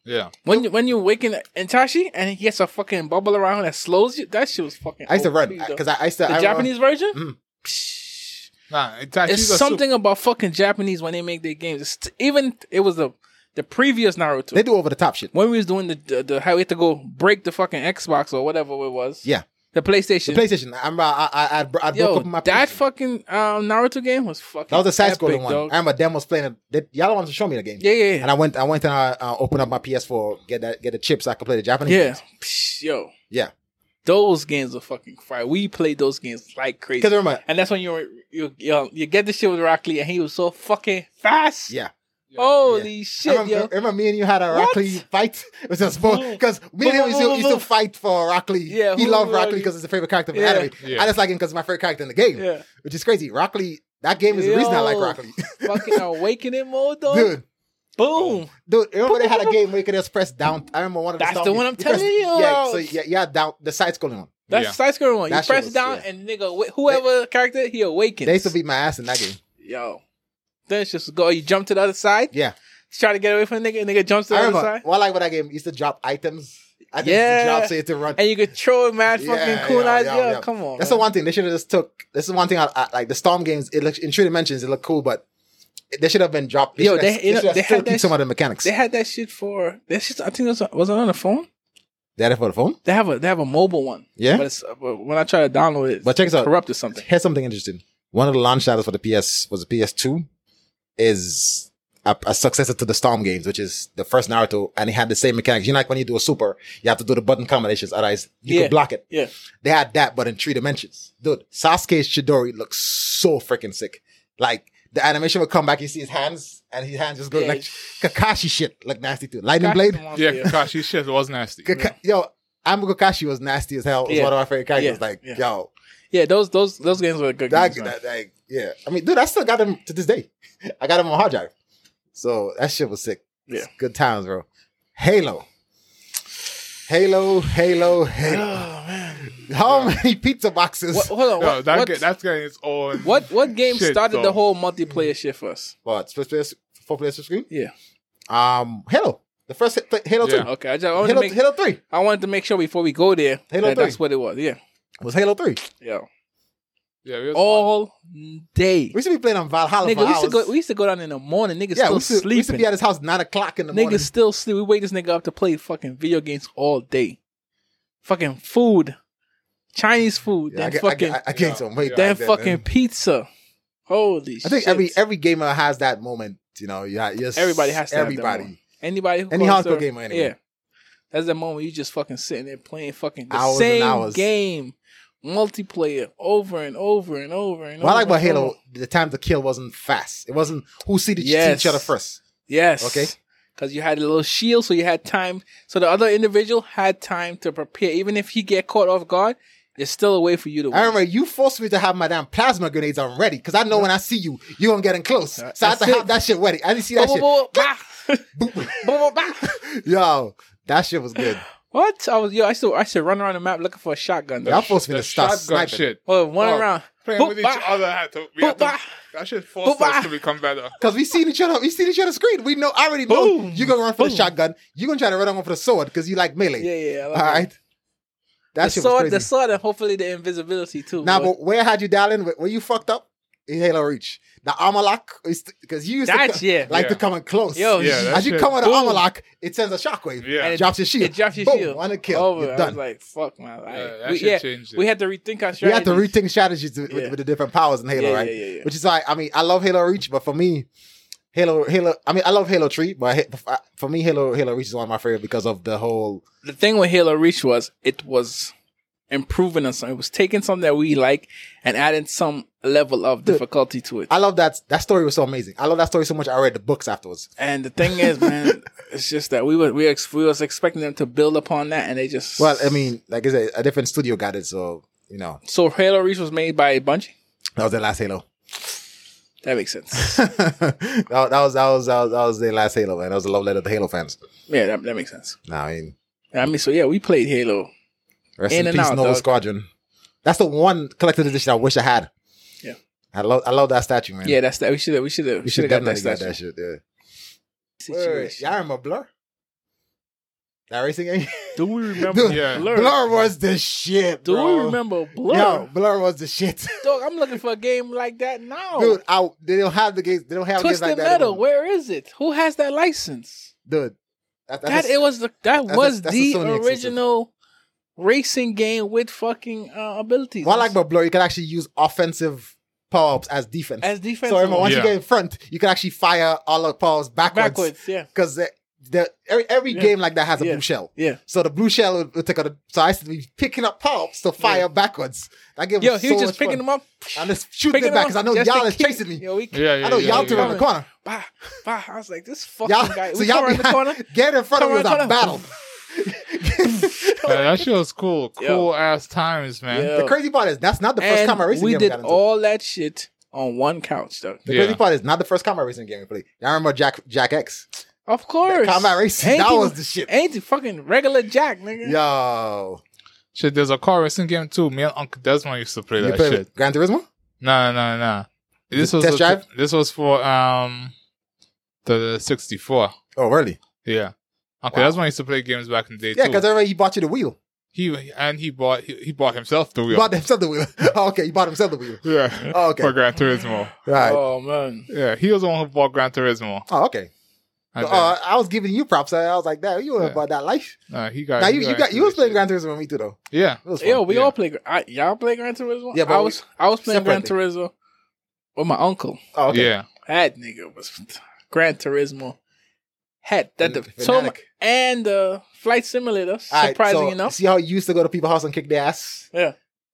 Yeah. When you when you waking Itachi and he gets a fucking bubble around that slows you, that shit was fucking. I used to O P, run though. because I, I used to. the I Japanese version. Mhm. Psh, Nah, it's actually It's something about fucking Japanese when they make their games. It's t- even it was the the previous Naruto. They do over the top shit. when we was doing the, the the how we had to go break the fucking Xbox or whatever it was. Yeah, The PlayStation. the PlayStation. I remember I I, I, I broke Yo, up my that PlayStation. fucking um, Naruto game was fucking. That was a side scrolling epic, one. dog. I remember them was playing it. They, y'all wanted to show me the game. Yeah, yeah, yeah. And I went, I went and I uh, opened up my P S four, get that, get the chips so I could play the Japanese. Yeah. games. Psh, yo, yeah. those games are fucking fire. We played those games like crazy. Because remember, And that's when you were, you you you get the shit with Rock Lee and he was so fucking fast. yeah. Holy I shit, remember, yo. remember me and you had a What? Rock Lee fight? It was a sport because me and him used to, used to fight for Rock Lee. Yeah, he who- loved who- Rock Lee because it's a favorite character from Yeah. anime. Yeah. I just like him because it's my favorite character in the game, Yeah. which is crazy. Rock Lee, that game is the reason I like Yo, Rock Lee. Fucking awakening mode, though. Dude, Boom. dude, remember they had a game where you could just press down. I remember one of the That's star the one games. I'm press- telling you Yeah, about. so yeah, yeah, down the side scrolling one. That's Yeah. the side scrolling one. You That shit press was- down yeah. and nigga, wh- whoever character, he awakens. They used to beat my ass in that game. Yo. Then it's just go, you jump to the other side, Yeah, try to get away from the nigga, and nigga jumps to the I other remember. side. What I like with that game, you used to drop items. I just Yeah. drop so you had to run. And you could throw mad fucking Yeah, cool yeah, eyes. yeah, Yo, yeah. come on. That's man. the one thing they should have just took. This is one thing I, I like. The Storm games, it looks in Three Dimensions, it looked cool, but they should have been dropped. They Yo, should have, they- you know, should have they still had keep that some sh- of the mechanics. They had that shit for that shit. I think it was, was it on the phone? They had it for the phone. They have a they have a mobile one. Yeah? but, it's, but when I try to download it, But check it's this out. corrupted something. Here's something interesting. One of the launch titles for the P S was the P S two, is a, a successor to the Storm games, which is the first Naruto, and it had the same mechanics. You know, like when you do a super, you have to do the button combinations, otherwise you Yeah. could block it. Yeah, They had that, but in three dimensions. Dude, Sasuke's Chidori looks so freaking sick. Like, the animation would come back, you see his hands, and his hands just go Yeah. like Kakashi shit, look nasty too. Lightning Blade? Yeah, Kakashi shit was nasty. Kaka- Yo, Amba Kakashi was nasty as hell. It was Yeah. one of my favorite characters. Yeah. Like, Yeah. yo, yeah. Those those those games were good. that, games, man. that, like, yeah. I mean, dude, I still got them to this day. I got them on hard drive. So that shit was sick. Yeah. Good times, bro. Halo. Halo, Halo, Halo. Oh man. How many pizza boxes? What, hold on. No, What, that what, ga- that's getting its own. what what game shit, started the though. whole multiplayer shit for us? What? Split players, four players to screen? Yeah. Um, Halo. The first hit- Halo Yeah. two. Okay. I just I wanted, Halo, to make, Halo three. I wanted to make sure before we go there Halo that three. that's what it was. Yeah. It was Halo three. Yeah. Yeah, we was All day. We used to be playing on Valhalla Nigga, for we used to hours. go. We used to go down in the morning. Niggas yeah, still we used, to, we used to sleeping. be at his house nine o'clock in the morning. Niggas still sleep. We wake this nigga up to play fucking video games all day. Fucking food, Chinese food, Yeah, I, then ga- I, fucking, ga- I gained some weight. then back then, fucking man. pizza. Holy shit! I think every every gamer has that moment. You know, yeah, yes. Everybody has to have that everybody. moment. anybody who Any calls hardcore her- gamer anyway. Yeah, that's the moment you just fucking sitting there playing fucking the Hours and same hours. game, multiplayer over and over and over and What I over. like about and Halo, over. the time to kill wasn't fast. It wasn't who see the Yes. each other first. Yes. Okay. Because you had a little shield, so you had time. So the other individual had time to prepare. Even if he get caught off guard, there's still a way for you to win. I remember you forced me to have my damn plasma grenades on ready because I know when I see you, you're gonna get in close. So I have That's to have it. that shit ready. I didn't see that Boom, shit. boom, boom, bah. Boom, boom, bah. Yo, that shit was good. What? I was yo. I still I should run around the map looking for a shotgun. Though. Y'all forced me the to start shotgun sniping. shit. Well, one Oh, around. Playing Boop, with each bah. other had to. We Boop, had to bah. that shit forced Boop, us bah. to become better. Cause we seen each other, we seen each other's screen. We know, I already know Boom. you're gonna run for the Boom. shotgun. You're gonna try to run on for the sword because you like melee. Yeah, yeah. I All like right. That The shit sword, was the crazy. sword, and hopefully the invisibility too. Now, but but where had you dialing? Where, where you fucked up? In Halo Reach. The armor lock, because you used That's- to yeah. like Yeah. to come in close. Yo, Yeah, that As you shit- come with the boom. armor lock, it sends a shockwave. Yeah. And It drops your shield. it drops your Boom, shield. One kill. Over. You're I done. was like, fuck, man. Like, Yeah, that we, shit yeah, changed it. we had to rethink our strategy. We have to rethink strategies with, Yeah. with the different powers in Halo, Yeah, right? yeah, yeah, yeah. Which is why I mean I love Halo Reach, but for me, Halo Halo I mean I love Halo three, but I- for me Halo Halo Reach is one of my favorite because of the whole. The thing with Halo Reach was it was improving on something. It was taking something that we like and adding some level of Dude, difficulty to it. I love that that story was so amazing. I love that story so much. I read the books afterwards. And the thing is, man, it's just that we were we, ex- we was expecting them to build upon that, and they just Well, I mean, like I said, a different studio got it, so you know So Halo Reach was made by Bungie. that was their last Halo. That makes sense. that, that was that was that was that was their last Halo, man. That was a love letter to Halo fans. Yeah, that, that makes sense. Nah, I mean, I mean, so yeah, we played Halo. rest In in, and peace, out, Nova dog. Squadron. That's the one collector's edition I wish I had. Yeah. I love I love that statue, man. Yeah, that's that. We should have. We should have. we We should should have got that definitely got statue. that shit. Yeah. Word. Situation. Y'all remember Blur? That racing game? Do we remember Dude, Yeah. Blur? Blur was the shit, Do bro. we remember Blur? Yo, Blur was the shit. Dog, I'm looking for a game like that now. Dude, I, they don't have the games. They don't have games Twisted like that. Metal, anymore. where is it? Who has that license? Dude. That, That that's a- it was the that that's a- was that's a the Sony original racing game with fucking uh, abilities. what I like about Blur, you can actually use offensive power-ups as defense. as defense so remember, once Yeah. you get in front, you can actually fire all the power-ups backwards. backwards, yeah, Because the, the, every, every Yeah. game like that has a Yeah. blue shell. yeah. So the blue shell would, would take out the, so I used to be picking up power-ups to fire Yeah. backwards. That game Yo, was he so was just much picking fun. them up, And just shooting picking it back them because I know up just y'all to is keep- chasing me. Yo, we, Yeah, yeah. I know yeah, y'all yeah, two around the yeah. corner. bah, bah. I was like, this fucking Y'all, guy. so We y'all come around the corner. get in front of Come me was around a the corner. battle. Yeah, that shit was cool. Yo. Cool ass times, man. Yeah. The crazy part is that's not the first And combat racing we game did we got into. all that shit on one couch, though. The Yeah. crazy part is not the first combat racing game we played. Y'all remember Jack Jack X? Of course, Combat racing, Ain't that he- was the shit. Ain't the fucking regular Jack, nigga? Yo. Shit, there's a car racing game too. Me and Uncle Desmond used to play You that play shit. with Gran Turismo? No, no, no, no. This The was test a- drive? This was for um the sixty-four. Oh, really? Yeah, Uncle Wow. Desmond used to play games back in the day Yeah, too. because I remember he bought you the wheel. He and he bought he, he bought himself the He wheel. bought himself the wheel. Oh, okay, he bought himself the wheel. Yeah, Oh, okay. for Gran Turismo. Right. Oh man, Yeah, he was the one who bought Gran Turismo. Oh, okay. And So, uh, I was giving you props. I was like, "Damn, you were Yeah. about that life." then, uh, he got. Now he you, you got got into you was this playing shit. Gran Turismo with me too, though. Yeah, It was fun. yo, we Yeah. all play. I, y'all play Gran Turismo? Yeah, but I we- was I was playing Gran separately. Turismo with my uncle. Oh, okay. yeah. That nigga was Gran Turismo. Had that the Fanatic. so mu- and the flight simulator. All right, Surprising so enough, see how you used to go to people's house and kick their ass? yeah.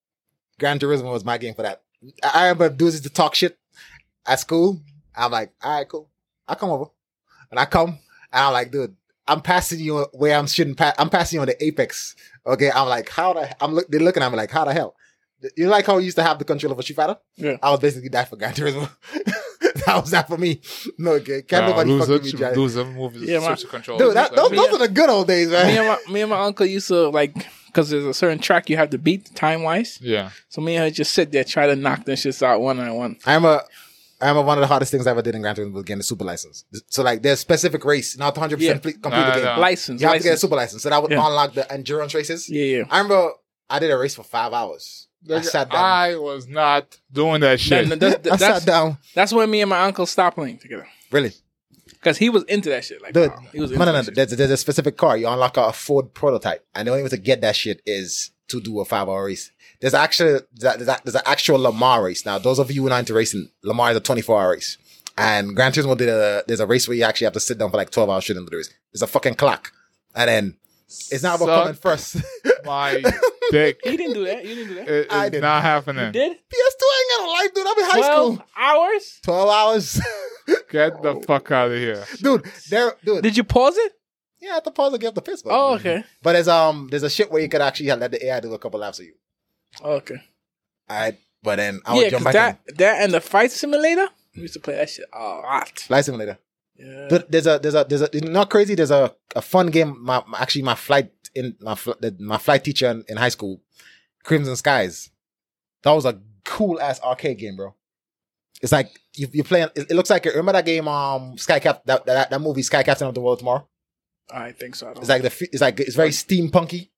Gran Turismo was my game for that. I I remember dudes used to talk shit at school. I'm like, all right, cool. I'll come over. And I come, and I'm like, dude, I'm passing you where I shouldn't pass. I'm passing you on the apex. Okay, I'm like, how the, I'm look, they're looking at me like, how the hell? You like how we used to have the controller for Street Fighter? Yeah. I was basically that for Gran Turismo. that was that for me. No, okay. Can't Uh, nobody fuck loser, with me, Jay. loser moves Yeah, man. switch the control. Dude, that, those, those are the good old days, Me man. and my me and my uncle used to like because there's a certain track you have to beat time wise. Yeah, So me and her just sit there try to knock them shits out one on one. I remember, I remember one of the hardest things I ever did in Gran Turismo was getting the super license. So like, there's specific race, not one hundred percent Yeah. complete No, the no, game. no. License, You have to get a license. super license. So that would Yeah. unlock the endurance races. Yeah, yeah. I remember I did a race for five hours. I sat down. I was not doing that shit. That- that- that- I that's, sat down. that's when me and my uncle stopped playing together Really? because he was into that shit. Like, Dude, wow, he was no, into no, no. that shit. There's, there's a specific car. You unlock a Ford prototype. And the only way to get that shit is to do a five hour race. There's actually, there's, a- there's an actual Lamar race. Now, those of you who are not into racing, Lamar is a twenty-four hour race. And Gran Turismo did a, there's a race where you actually have to sit down for like twelve hours shooting the race. There's a fucking clock. And then it's not about Suck coming first. my dick. He didn't do that. You didn't do that. It- I It's did. not happening. Did P S two ain't got a life, dude. I'm in high twelve school. hours? twelve hours. Get the fuck out of here. dude, there, dude. Did you pause it? yeah, I have to pause and give the piss. Oh, okay. But there's, um, there's a shit where you could actually let the A I do a couple laps of you. Oh, okay. All right. But then I would Yeah, jump because back that that and the fight simulator, we used to play that shit a lot. in. Flight simulator. Yeah. Dude, there's a, there's a, there's a, it's not crazy. There's a, a fun game. My, my- actually, my flight in my, fl- the- my flight teacher in, in high school, Crimson Skies. That was a cool ass arcade game, bro. It's like you, you're playing. It, it looks like remember that game, um, Sky Cap, that, that that movie, Sky Captain of the World Tomorrow. I think so. I don't It's like the, f- it's like it's very steampunky.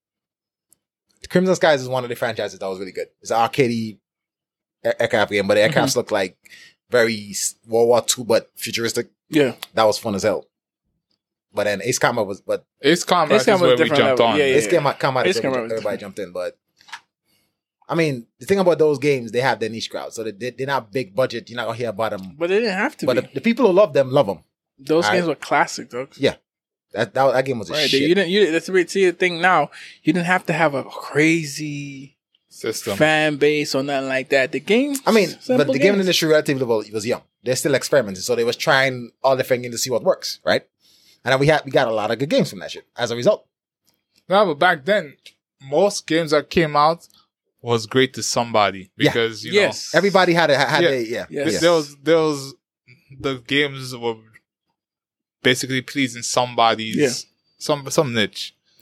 Crimson Skies is one of the franchises that was really good. It's an arcadey air- aircraft game, but the aircrafts look like very s- World War Two, but futuristic. Yeah. That was fun as hell. But then Ace Combat was, but Ace Combat Ace is Combat where was we different jumped level. on. Yeah, yeah. Ace Combat, Combat Ace is Combat where was everybody different. jumped in. But I mean, the thing about those games, they have their niche crowd, so they, they're not big budget. You're not gonna hear about them. But they didn't have to But be. the, the people who love them love them. Those All games right. were classic, though. Yeah, that that, that game was a Right. shit. You didn't. You that's the see the thing now. You didn't have to have a crazy System. fan base or nothing like that. The game. I mean, but simple the gaming games. industry relatively was, was young. They're still experimenting, so they was trying all different games to see what works, right? And then we had we got a lot of good games from that shit as a result. No, but back then, most games that came out was great to somebody Yeah. because you Yes. Everybody had a, had Yeah. a yeah. know Yes. th- there was there was the games were basically pleasing somebody's Yeah. some some niche. Yep.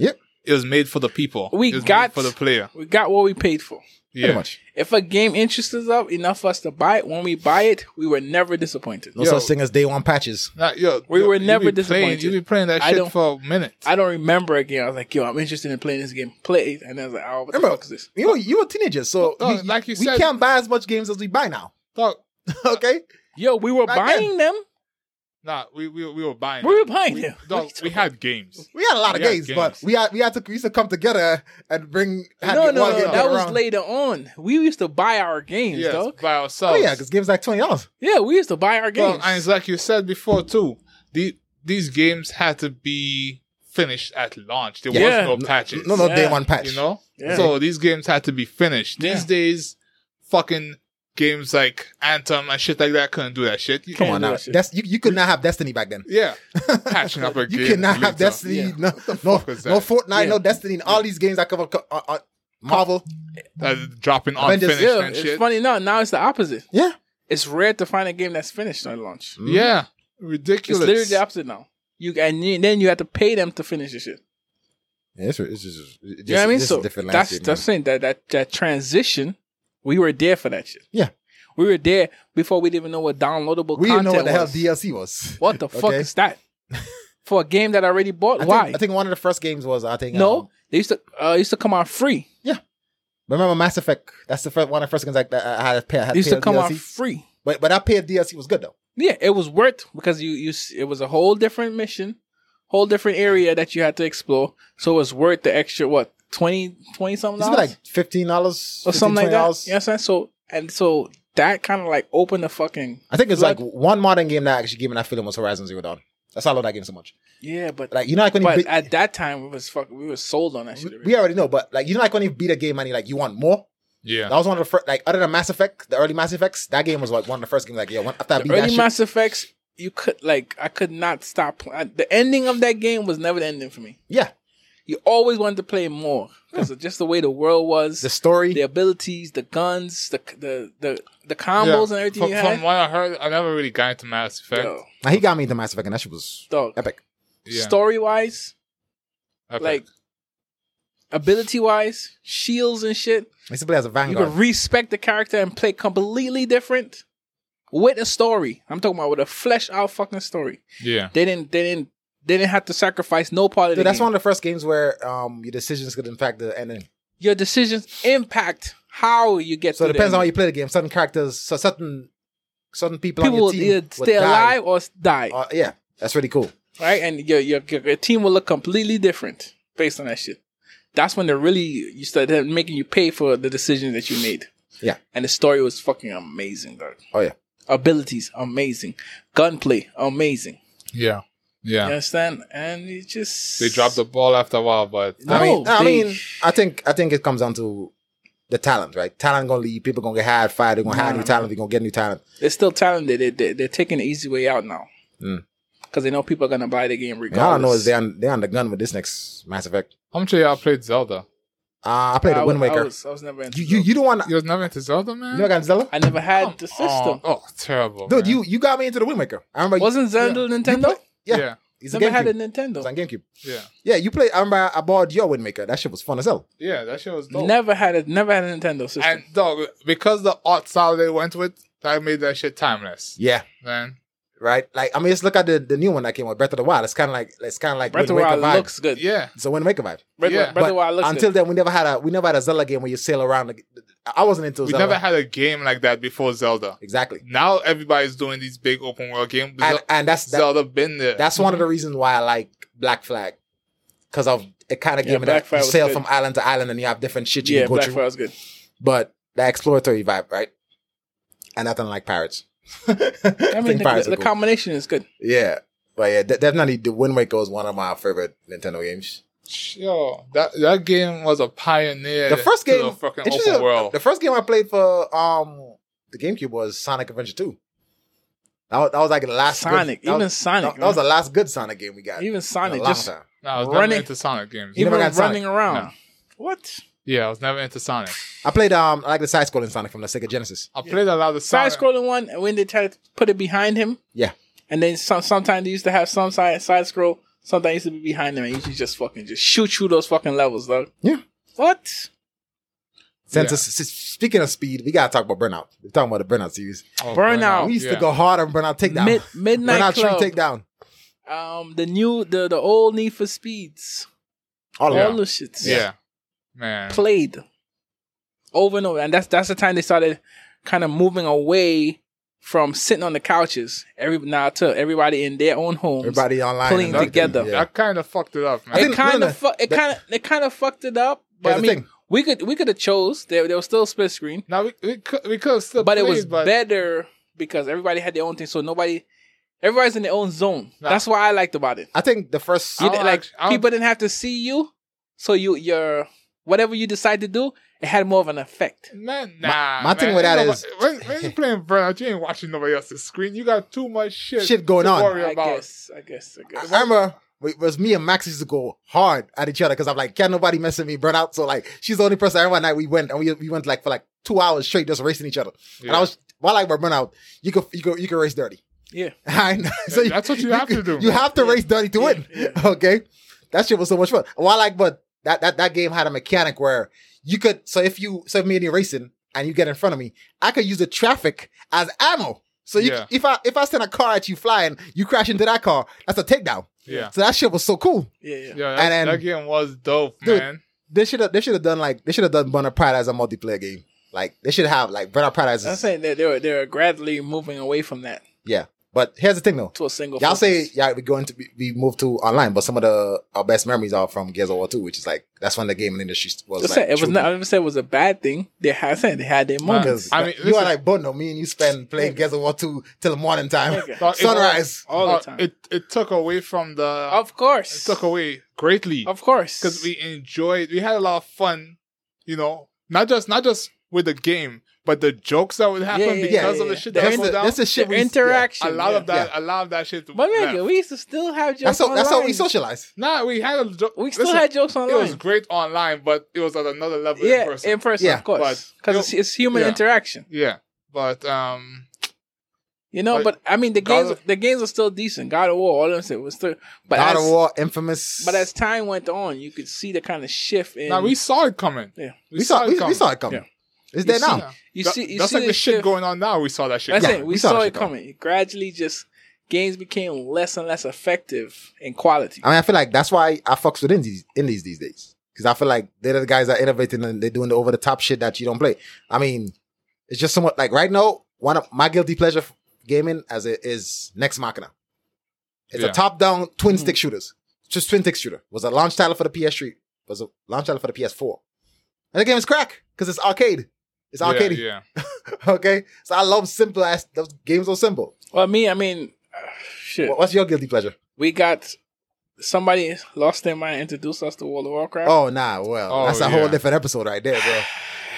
it was made for the people. We it was got- made for the player. We got what we paid for. Pretty Yeah. much. If a game interests us up enough for us to buy it, when we buy it, we were never disappointed. No Yo. such thing as day one patches. Nah, yo, We yo, were you never be playing, disappointed. You be playing that I shit don't- for minutes. I don't remember a game. I was like, yo, I'm interested in playing this game. Play it. And I was like, oh, what the Remember, fuck is this? You know, you were teenagers, so No, you- like you we said- can't buy as much games as we buy now. Dog, Okay, Yo, we were Back buying them. nah, we, we we were buying. We were them. buying we, them. Dog, we had games. we had a lot of We had games, games. but we had we had to we used to come together and bring. had No, one no, game no. get That was around. later on. We used to buy our games, Yes, dog. by Oh ourselves. yeah, because games like twenty dollars. Yeah, we used to buy our Well, games. and it's like you said before too. The, these games had to be finished at launch. There Yeah. was no patches. No, no, Yeah. day one patch. You know? Yeah. So these games had to be finished. Yeah. These days, fucking games like Anthem and shit like that couldn't do that shit. You, Come Can't on do now, that shit. Des- you you could not have Destiny back then. Yeah. Patching up a You game. could not have later. Destiny. Yeah. No, the no, fuck was no that? Fortnite, Yeah. no Destiny, and all these games that cover uh, uh, Marvel. Uh, dropping Avengers, unfinished yeah, and it's shit. funny. No, now it's the opposite. Yeah, It's rare to find a game that's finished on launch. Mm. Yeah. It's Ridiculous. literally the opposite now. You and you- then you have to pay them to finish the shit. yeah it's, it's just, it's just You know what I mean? just So a different that's landscape, that's man. saying that that that transition. We were there for that shit. Yeah. We were there before we didn't even know what downloadable We didn't content know what the hell was. D L C was. What the fuck Okay? is that? For a game that I already bought? I Why? think, I think one of the first games was I think no, um, they used to uh, used to come out free. remember Mass Effect. That's the first one of the first games like that I had to pay. I had They used pay to a come D L out C. free. But but that paid D L C was good though. Yeah, it was worth because you you s- it was a whole different mission, whole different area that you had to explore. So it was worth the extra what twenty twenty something It's dollars like fifteen dollars or something like that. You know what I'm saying? So and so that kind of like opened the fucking I think it's Like- like one modern game that actually gave me that feeling was Horizon Zero Dawn. That's why I love that game so much. yeah, but Like you know, like when you but beat, at that time we was fuck we were sold on that shit. already. we already know, but like you know, like when you beat a game and you like you want more. Yeah. That was one of the first, like other than Mass Effect, the early Mass Effects. That game was like one of the first games. Like yeah, one, after I beat The that early shit, Mass Effects, you could like I could not stop. pl- I, the ending of that game was never the ending for me. yeah, You always wanted to play more because of just the way the world was, the story. the abilities, the guns, the the the, the Yeah. combos and everything From, you from had. what I heard, I never really got into Mass Effect. Yo, now he got me into Mass Effect, and that shit was dog. epic. Yeah. Story wise, Epic. like ability wise, shields and shit. I used to play as a You Vanguard. could respect the character and play completely different with a story. I'm talking about with a fleshed out fucking story. yeah. They didn't. They didn't. They didn't have to sacrifice no part of Dude, the that's game. one of the first games where um your decisions could impact the ending. Your decisions impact how you get. So to it depends the on how end. you play the game. Certain characters, so certain certain people, People on will your team either would stay die. alive or die, Uh, yeah, that's really cool. right? And your, your your team will look completely different based on that shit. That's when they're really you start making you pay for the decisions that you made. Yeah. And the story was fucking amazing, dog. Oh yeah, Abilities amazing, gunplay amazing. Yeah. You Yeah. understand? And it just They dropped the ball after a while, but No, I mean, I they- mean, I think I think it comes down to the talent, right? Talent gonna leave. People gonna get hired, fired. They're gonna hire Nah, new talent. They're gonna get new talent. They're still talented. They, they, they're taking the easy way out now Mm. because they know people are gonna buy the game And regardless. all I know is they're on, they're on the gun with this next Mass Effect. how much of y'all played Zelda? Uh, I played I the was- Wind Waker. I was, I was never into You you Zelda. you don't want You was never into Zelda, man? you never got Zelda, I never had Come the system. on. Oh, terrible. dude. man. You you got me into the Wind Waker. I remember. Wasn't Zelda you Nintendo? play- yeah, Yeah. it's a Never had a GameCube. Nintendo. It's on GameCube. Yeah. Yeah, you play. I remember I bought your Wind Maker. That shit was fun as hell. Yeah, that shit was dope. Never had a never had a Nintendo system. And dog, because the art style they went with, that made that shit timeless. Yeah, Man. right. Like I mean, just look at the, the new one that came out, Breath of the Wild. It's kind of like it's kind of like Breath of Wind the Waker Wild vibe. looks good. Yeah. It's a Wind Waker vibe. Breath, Yeah. of, Breath of the But Wild looks until good. then, we never had a we never had a Zelda game where you sail around. The, I wasn't into We Zelda. never had a game like that before Zelda. exactly, Now everybody's doing these big open world games. and and that's that, Zelda been there. that's one of the reasons why I like Black Flag, because of it kind of Yeah, gave me Black that Flag you was sail good. from island to island and you have different shit you Yeah, can go Black through. Flag was good. But the exploratory vibe, right? And nothing like pirates. I mean, the, pirates are the cool. combination is good. Yeah, but yeah, de- definitely the Wind Waker was one of my favorite Nintendo games. Yo, that that game was a pioneer. The first to game, the fucking interesting, open world. the first game I played for um the GameCube was Sonic Adventure two. That was, that was like the last Sonic, good, that even was, Sonic, that, that was man. the last good Sonic game we got. Even in a Sonic, long just time. no, I was running- never into Sonic games. You even never got running Sonic? around. No. What? Yeah, I was never into Sonic. I played um I like the side scrolling Sonic from the Sega Genesis. I played a lot of Side Sonic. scrolling one, and when they try to put it behind him, Yeah. and then some, sometimes they used to have some side side scroll, something used to be behind them and you should just fucking just shoot through those fucking levels, dog. Yeah. What? Since Yeah. it's- it's- speaking of speed, we gotta talk about Burnout. We're talking about the Burnout series. Oh, Burnout. We used yeah. to go hard on Burnout Takedown. Mid Midnight Burnout Club. Street Takedown. Um, the new, the the old Need for Speeds. All of All them. those shits. Yeah, man. Played over and over, and that's that's the time they started kind of moving away from sitting on the couches. Every now to everybody in their own homes. Everybody online. pulling and together. Yeah. That kind of fucked it up, I man. It think- kind no, of no, fu- it that- kind of it kind of fucked it up. But Here's I the mean, thing. we could we could have chose. There there was still split screen, Now we we could we could have still, but it played, was but better because everybody had their own thing. So nobody, everybody's in their own zone. Nah. That's what I liked about it. I think the first. You I did- don't like act- I don't- people didn't have to see you, so you your whatever you decide to do, it had more of an effect. Man, nah. my thing man. with that Ain't is- nobody- when, when you playing Burnout, you ain't watching nobody else's screen. You got too much shit, Shit going to on. worry I about. guess, I guess, I I guess. remember it was me and Max used to go hard at each other because I'm like, can't nobody mess with me, Burnout. So like, she's the only person. Every night we went and we we went like for like two hours straight just racing each other. And I Yeah. was while I like about Burnout, you could you could you could race dirty. Yeah, I know. So That's what you have to do. You have to Yeah. race dirty to Yeah, win. yeah. Okay, that shit was so much fun. Well, I like, but that that that game had a mechanic where you could. So if you so if me and you racing and you get in front of me, I could use the traffic as ammo. So you, Yeah. if I if I send a car at you flying, you crash into that car. That's a takedown. Yeah, So that shit was so cool. yeah, yeah. yeah. That, And then- that game was dope, Dude, man. They should have they should have done like they should have done Burnout Paradise as a multiplayer game. Like they should have like Burnout Paradise. I'm Is, saying that they're they're gradually moving away from that yeah, but here's the thing though. to a single. Y'all focus. say yeah we going to be, we moved to online, but some of the our best memories are from Gears of War two, which is like that's when the gaming industry was. I Like, said, it was truly- not. I never said it was a bad thing. They had I said they had their moments. Because I mean, you listen- are like Bono, me and you spend playing Gears of War two till the morning time. Okay. So it- Sunrise. all the uh, time. It it took away from the. Of course, it took away greatly of course, because we enjoyed. We had a lot of fun. You know, not just not just with the game, but the jokes that would happen Yeah, yeah, because yeah, of the yeah. shit The that inter- goes down. That's the shit the we interaction. a lot yeah. of that. A lot of that shit. But nigga, left. we used to still have Yeah. jokes That's how that's how we online. socialize. Nah, we had a joke. We still listen, had jokes It was online. great online, but it was at another level Yeah, in person. in person, Yeah. of course, But- because it's, it's human yeah. interaction. yeah, but um, You know, But but I mean, the God games of- the games are still decent. God of War, all them shit was still. But God as, of War, Infamous. but as time went on, you could see the kind of shift in. now we saw it coming. Yeah. we, saw we, we saw it coming. Yeah. It's You there see- now. Yeah. You That- see, you that's see like the the shit shift. going on now. We saw that shit. That's Yeah, it. We, we saw saw, that it shit coming. It gradually, just games became less and less effective in quality. I mean, I feel like that's why I fucks with indies indies these days because I feel like they're the guys that are innovating and they're doing the over the top shit that you don't play. I mean, it's just somewhat like right now. One of my guilty pleasure f- gaming as it is Next Machina. It's Yeah. a top down twin Mhm. stick shooters. Just twin stick shooter. Was a launch title for the P S three. Was a launch title for the P S four. And the game is crack because it's arcade. It's Yeah, arcade. Yeah, Okay, so I love simple ass. Those games are simple. Well, me, I mean, uh, shit. What- What's your guilty pleasure? We got somebody lost their mind, introduced us to World of Warcraft, Oh nah, well Oh, that's a whole yeah. different episode right there, bro.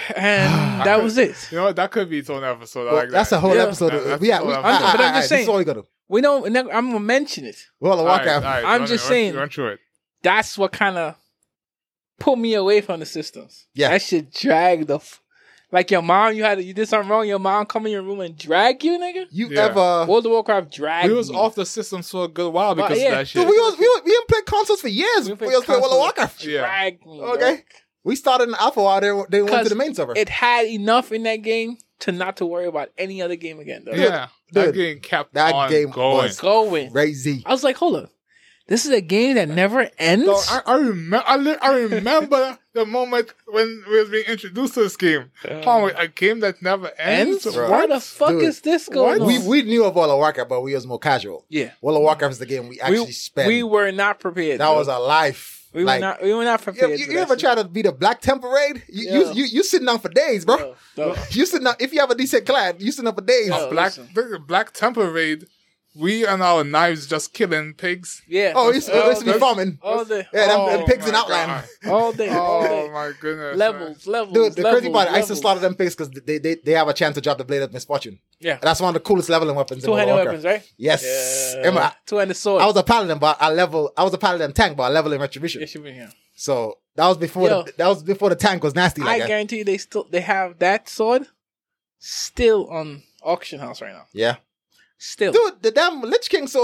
and that was it. You know what? That could be its own episode. I Well, like that's that. a whole Yeah. episode. That- that's we, a we, whole all episode. right, But I'm all right, just saying- This is what we gotta do. We don't. I'm gonna mention it. World of All right, Warcraft. all right, I'm run just it, saying- Run, run through it. That's what kind of put me away from the systems. Yeah. That shit dragged the. F- like your mom, you had to, you did something wrong. Your mom come in your room and drag you, nigga. You Yeah. ever? World of Warcraft dragged We was me. off the systems for a good while because yeah. of that shit. Dude, we was we was, we didn't play consoles for years. We We, played was playing World of consoles. Warcraft. Yeah. Dragged me. Okay. dog. We started in alpha while they, they went to the main server. It had enough in that game to not to worry about any other game again. Though. Yeah, that Dude, game kept that on game going. was- Going. Crazy. I was like, hold up. This is a game that never ends. So I, I remember. I, li- I remember the moment when we was being introduced to this game. Oh, a game that never ends. ends? Bro. Why the fuck Dude, is this going We on? we knew of World of Warcraft, but we was more casual. yeah. World of Warcraft is the game we actually we, spent. we were not prepared. that bro. was a life. we like, were not. We were not you, prepared. you, for you that ever shit. try to beat a Black Temple raid? You, Yeah. you, you you sitting down for days, bro. Yo, yo. You sitting down. If you have a decent clad, you sitting up for days. Yo. Black listen. the Black Temple raid. We and our knives just killing pigs. Yeah. Oh, we used to, we used to be all, farming. all day. Yeah, them, Oh them pigs in my outline. God. All day. All Oh day. my goodness! Levels, levels. Dude, the levels, crazy part, I used to levels. slaughter them pigs because they, they they have a chance to drop the blade of misfortune. Yeah. And that's one of the coolest leveling weapons in World Two-handed of weapons, Warcraft. right? Yes. Yeah. Remember, I, Two-handed sword. I was a paladin, but I level. I was a paladin tank, but I level in retribution. Yes, you been here. So that was before Yo. the, that was before the tank was nasty like I that. guarantee you they still they have that sword still on auction house right now. Yeah, Still. dude, the damn Lich King sword.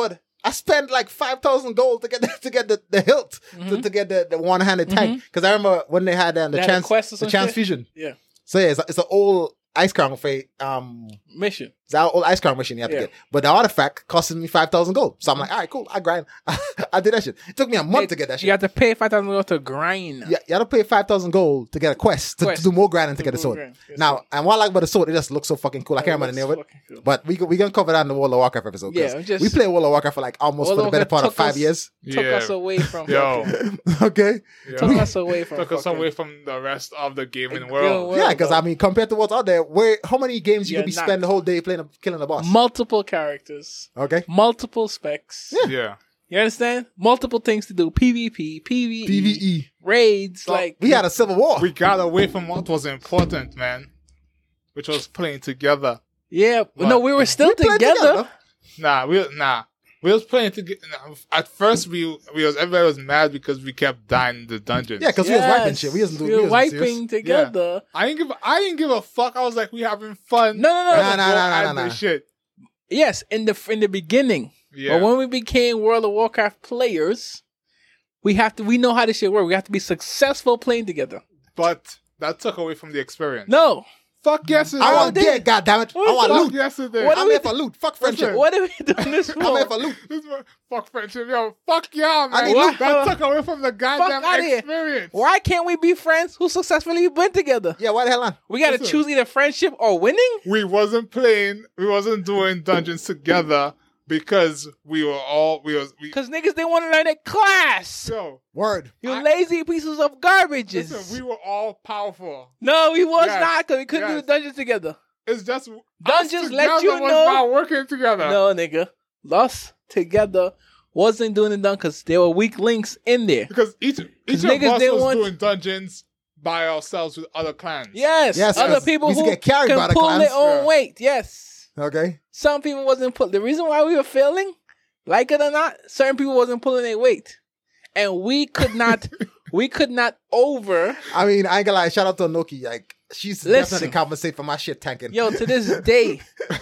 I spent like five thousand gold to get the, to get the, the hilt Mm-hmm. to, to get the, the one handed tank. Because I remember when they had um, the They had a trans quest or the some shit? transfusion. Yeah. So yeah, it's, it's an old ice crown for um. Mission. It's our old ice crown machine you have Yeah. to get. But the artifact costed me five thousand gold. So I'm like, all right, cool. I grind. I did that shit. It took me a month to get that shit. You have to pay five thousand dollars to grind. Yeah, you have to pay five thousand gold to get a quest, to, Quest. to do more grinding to, To get the do sword. grind, yes, Now, sir. and what I like about the sword, it just looks so fucking cool. I can't remember the name of it. Cool. But we we gonna cover that in the World of Warcraft episode. 'cause Yeah, just- we play World of Warcraft for like almost World for the of better part of Warcraft took five us- years. Took Yeah. us away from Yo. fucking, Okay. Yeah. took us away from Took us fucking- away from the rest of the gaming Yeah, world. well- Yeah, because I mean, compared to what's out there, where how many games you You're could be not. spend the whole day playing, a, killing a boss? multiple characters, Okay. multiple specs. Yeah. You understand? Multiple things to do. PvP, PvE, PvE. raids. Like We had a civil war. We got away from what was important, man, which was playing together. yeah. What? No, we were still We played together. Nah, we nah. We was playing together. At first, we we was everybody was mad because we kept dying in the dungeons. Yeah, because we was wiping shit. We wasn't doing. we were we wasn't serious. wiping together. I didn't give I didn't give a fuck. I was like, we having fun. No, no, no. Nah, nah, Go nah, nah, at nah, the nah. shit. Yes, in the in the beginning. Yeah. But when we became World of Warcraft players, we have to we know how this shit works. We have to be successful playing together. But that took away from the experience. No. Fuck yes, it I did. want did. get, goddammit. I want Fuck loot. yes, it did. What I'm do we here for loot. Fuck friendship. Listen. What are we doing this for? I'm here for loot. This one- fuck friendship, yo. Fuck y'all, I man. need loot. That took away from the goddamn outta here. experience. Why can't we be friends who successfully went together? Yeah, why the hell not? We got to Listen. choose either friendship or winning. We wasn't playing. We wasn't doing dungeons together because we were all we was we. Because niggas didn't want to learn their class. Yo, Word. You I- lazy pieces of garbages. listen, we were all powerful. no, we was Yes, not because we couldn't yes. do dungeons together. It's just Dungeons us let together you was know- not working together. No, nigga. Us together wasn't doing it done because there were weak links in there. because each each of niggas us didn't was want- doing dungeons by ourselves with other clans. Yes, Yes, other yes. people We used to who get carried by can the pull clans. their own Yeah. weight. Yes, Okay. some people wasn't pull. The reason why we were failing, like it or not, certain people wasn't pulling their weight, and we could not. we could not over. I mean, I ain't gonna lie. Shout out to Anoki. Like, she's Listen. definitely compensate for my shit tanking. Yo, to this day,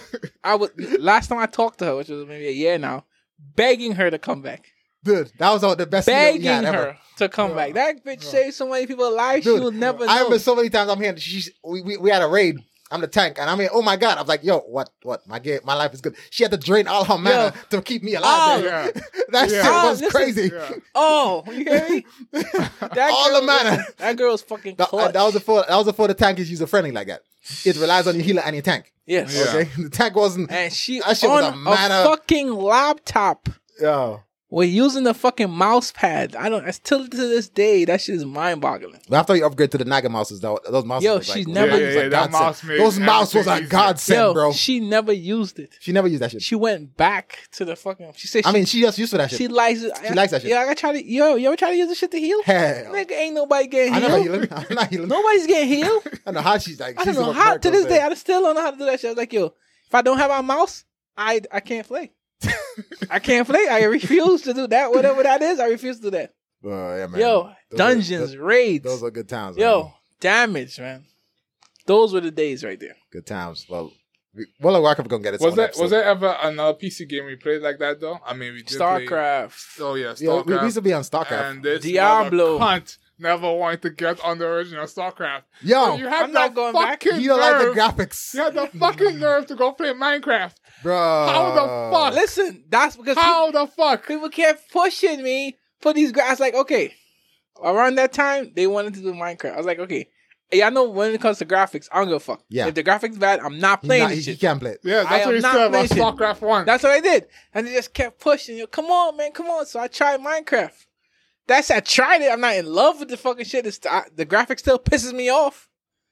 I was last time I talked to her, which was maybe a year now, begging her to come back, Dude, that was all the best feeling we begging had ever. her to come Yeah. back. That bitch Yeah. saved so many people's lives. Dude, she will never I know. remember so many times I'm here. She's we, we we had a raid. I'm the tank, and I mean, oh my god! I was like, yo, what, what? My game, my life is good. She had to drain all her mana to keep me alive. Oh. there. Yeah. that Yeah. shit Oh, was listen. crazy. Yeah. Oh, you hear me? That All girl, the mana. That girl's fucking That, clutch. that was before. That was before the tank is user friendly like that. It relies on your healer and your tank. yes. Yeah. Okay, the tank wasn't. And she That shit was on a a, mana- fucking laptop. Yo, We're using the fucking mouse pad. I don't. Still to this day, that shit is mind boggling. but after you upgrade to the Naga mouses, though, those mouses. Yo, was like, she's was never- like Yeah, yeah, yeah, that godsend. mouse made Those mouse was a everything easier. godsend, Yo, bro. she never used it. She never used that shit. She went back to the fucking. She said. She, I mean, she just used for that shit. she likes it. She likes that shit. Yeah, I gotta try to. Yo, you ever try to use this shit to heal? Hell, Nigga, ain't nobody getting I'm not healed. healing. I'm not healing. Nobody's getting healed. I don't know how she's like. I don't she's know a how. To miracle this day, there. I still don't know how to do that shit. I was like, yo, if I don't have a mouse, I I can't play. I can't play. I refuse to do that. Whatever that is, I refuse to do that. Oh, yeah, man. Yo, Those are- dungeons, those, raids. those are good times. Yo, man. damage, man. Those were the days right there. Good times. Well, we, World of Warcraft gonna get its Was own there episode. was there ever another P C game we played like that though? I mean, we did play- StarCraft. Oh yeah, Yeah, we, we StarCraft. used to be on StarCraft. and this Diablo. Cunt never wanted to get on the original StarCraft. Yo, you had I'm the not going back. fucking you don't like nerve. the graphics, You had the fucking nerve to go play Minecraft. bro. How the fuck? Listen, that's because How the fuck? people, people kept pushing me for these guys. I was like, okay. Around that time, they wanted to do Minecraft. I was like, okay. Yeah, I know when it comes to graphics, I don't give a fuck. Yeah. If the graphics bad, I'm not He, playing not, he, this he shit. can't play it. Yeah, I that's am what he not said about playing StarCraft One. That's what I did. And they just kept pushing. You come on, man, come on. So I tried Minecraft. That's I tried it. I'm not in love with the fucking shit. It's, I, the graphics still pisses me off.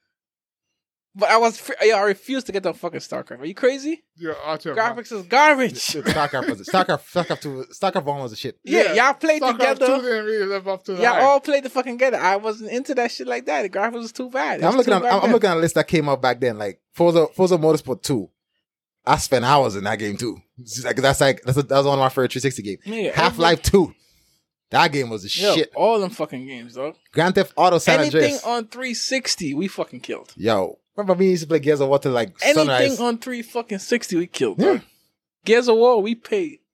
But I was, fr- yo, I refused to get the fucking StarCraft. Are you crazy? Yeah, Archer, man. Graphics is garbage. Dude, StarCraft was it. StarCraft, StarCraft two, StarCraft one was a shit. Yeah, y'all played StarCraft together. two didn't really live up to the Y'all hype. all played the fucking together. I wasn't into that shit like that. The graphics was too bad. It I'm was looking too at I'm, I'm back looking at a list that came out back then, like Forza Forza Motorsport two. I spent hours in that game too. It's like- that's like that's a, that was one of my favorite three sixty games. then. Nigga, Half Life two. That game was the Yo, shit. all them fucking games, dog. Grand Theft Auto San Anything Andreas. on three sixty, we fucking killed. Yo, remember me used to play Gears of War till like Anything sunrise. on three fucking sixty, we killed. Yeah. Dog. Gears of War, we paid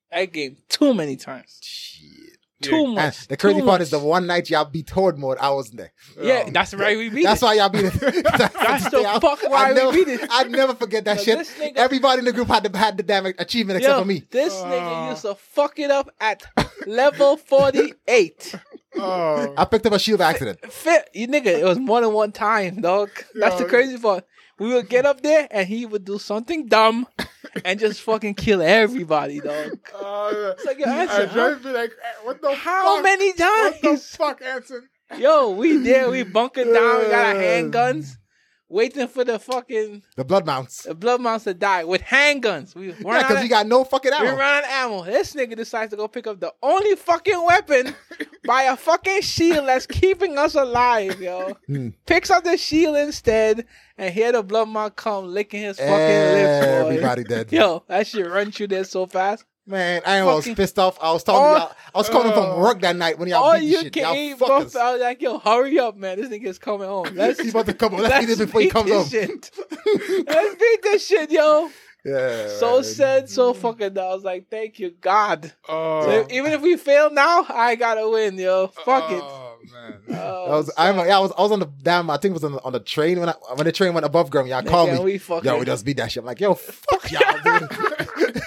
that game too many times. Shit. Too Yeah. much. And the crazy too part much. is the one night y'all beat Horde mode, I wasn't there. Yeah, Oh. that's right. We beat That's it. why y'all beat it. That's, That's the fuck why I we never, beat it. I'd never forget that Now, shit. this nigga- Everybody in the group had the, had the damn achievement except Yo, for me. this Uh. nigga used to fuck it up at level forty-eight. Oh. I picked up a shield by accident. Fit, you nigga, it was more than one time, dog. That's the Yo. crazy part. We would get up there and he would do something dumb and just fucking kill everybody, dog. Oh, It's like, yo, I Anson, try huh? to be like, eh, what the How fuck? many What the times? fuck, Anson? Yo, we there, we bunkered down, we got our handguns, waiting for the fucking The blood mounts. the blood monster to die with handguns. We run Yeah, out because of, we got no fucking we ammo. run out of ammo. This nigga decides to go pick up the only fucking weapon by a fucking shield that's keeping us alive, yo. Hmm. Picks up the shield instead, and here the blood monster come licking his fucking lips, boy. Everybody dead. Yo, that shit run through there so fast. Man, I was Fucking- pissed off. I was talking All- to y'all. I was calling from work that night when y'all All beat you the shit. can Y'all eat, bro. I fuckers. was like, yo, hurry up, man. This nigga's coming home. Let's, He's about to come home. Let's beat this before he beat comes this home. shit. Let's beat this shit, yo. Yeah. So man. sad, so fucking down. I was like, thank you, God. Oh, So if- even if we fail now, I gotta win, yo. Fuck it. Oh, man. Oh, I was, I, remember, yeah, I was, I was on the damn. I think it was on the, on the train when I, when the train went above ground. Y'all called nigga, me. we fucking, Yo, we just beat that shit. I'm like, yo, fuck y'all, dude.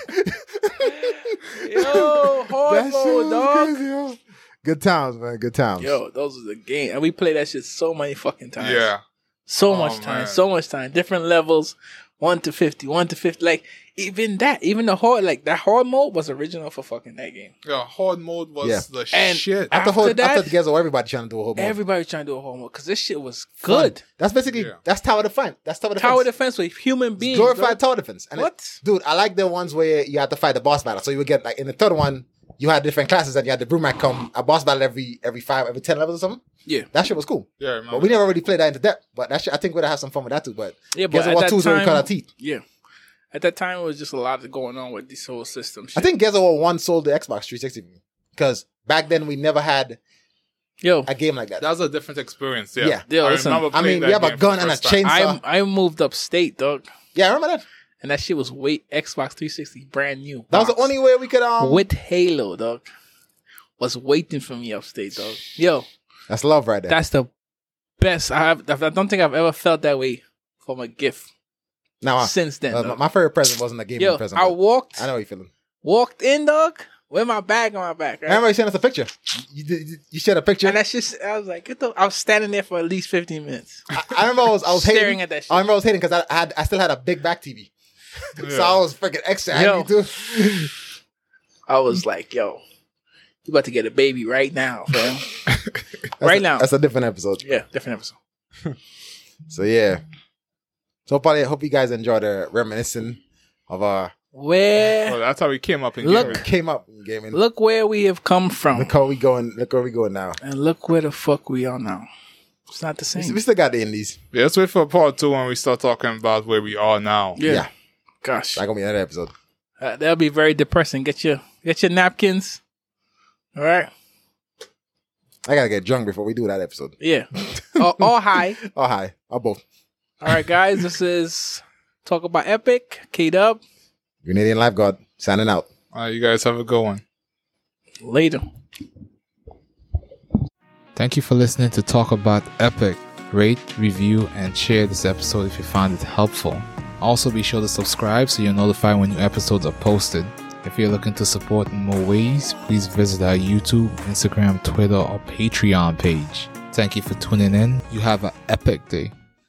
yo, hard That shit mode, was dog. crazy, yo. Good times, man. Good times. Yo, those are the game, and we play that shit so many fucking times. Yeah. so Oh, much time, man. so much time. Different levels, one to fifty, one to fifty. Like even that, even the hard, like that hard mode was original for fucking that game. Yeah, horde mode was Yeah. the And shit. After, After whole, that- after the Gezo, everybody trying to do a whole mode. Everybody trying to do a hard mode because this shit was Fun. good. That's basically Yeah. that's tower defense. That's tower defense. Tower defense with human beings. Glorified bro. tower defense. And it- What? dude, I like the ones where you have to fight the boss battle. So you would get like in the third one, you had different classes and you had the Brumac come a boss battle every every five, every ten levels or something. Yeah, That shit was cool. Yeah, I remember. But we never really played that into depth. But that shit, I think we'd have some fun with that too. But yeah. Gears But of War at two that is where we cut our time, teeth. yeah, at that time it was just a lot going on with this whole system. Shit. I think Gears of War one sold the Xbox three sixty because back then we never had yo, a game like that. That was a different experience. Yeah. Yeah. Yo, I listen, remember I playing mean, we that have a game for gun the and a first time. chainsaw. I I moved upstate, dog, Yeah, I remember that. and that shit was wait Xbox three sixty brand new. That was the box. only way we could um. with Halo, dog. Was waiting for me upstate, dog. Yo, That's love right there. that's the best. I have. I don't think I've ever felt that way from a gift now, uh, since then. uh, dog. my favorite present wasn't a gaming Yo, present. I but walked, I know how you're feeling. walked in, dog, with my bag on my back, I right? remember you sent us a picture. You, you, you shared a picture. And that's just. I was like, get the, I was standing there for at least fifteen minutes, I, I remember I was, I was staring hating. at that shit. I remember I was hating because I, I had I still had a big back T V, so I was freaking extra Yo. happy too. I was like, yo, you about to get a baby right now, fam. That's right a- now. That's a different episode. Yeah, different episode. So yeah. So probably I hope you guys enjoyed the reminiscing of our Where Well, that's how we came up in Look. gaming. came up in gaming. look where we have come from, Look how we going. Look where we going now. and look where the fuck we are now. It's not the We, same. we still got the indies. Yeah, let's wait for part two when we start talking about where we are now. Yeah. Yeah. Gosh, That's gonna be another episode. uh, that'll be very depressing. Get your get your napkins. All right. I gotta get drunk before we do that episode. Yeah. or, or high. Oh hi, or both. All right, guys. This is Talk About Epic. K-Dub. Grenadian Lifeguard signing out. All right, you guys have a good one. Later. Thank you for listening to Talk About Epic. Rate, review, and share this episode if you found it helpful. Also, be sure to subscribe so you're notified when new episodes are posted. If you're looking to support in more ways, please visit our YouTube, Instagram, Twitter, or Patreon page. Thank you for tuning in. You have an epic day.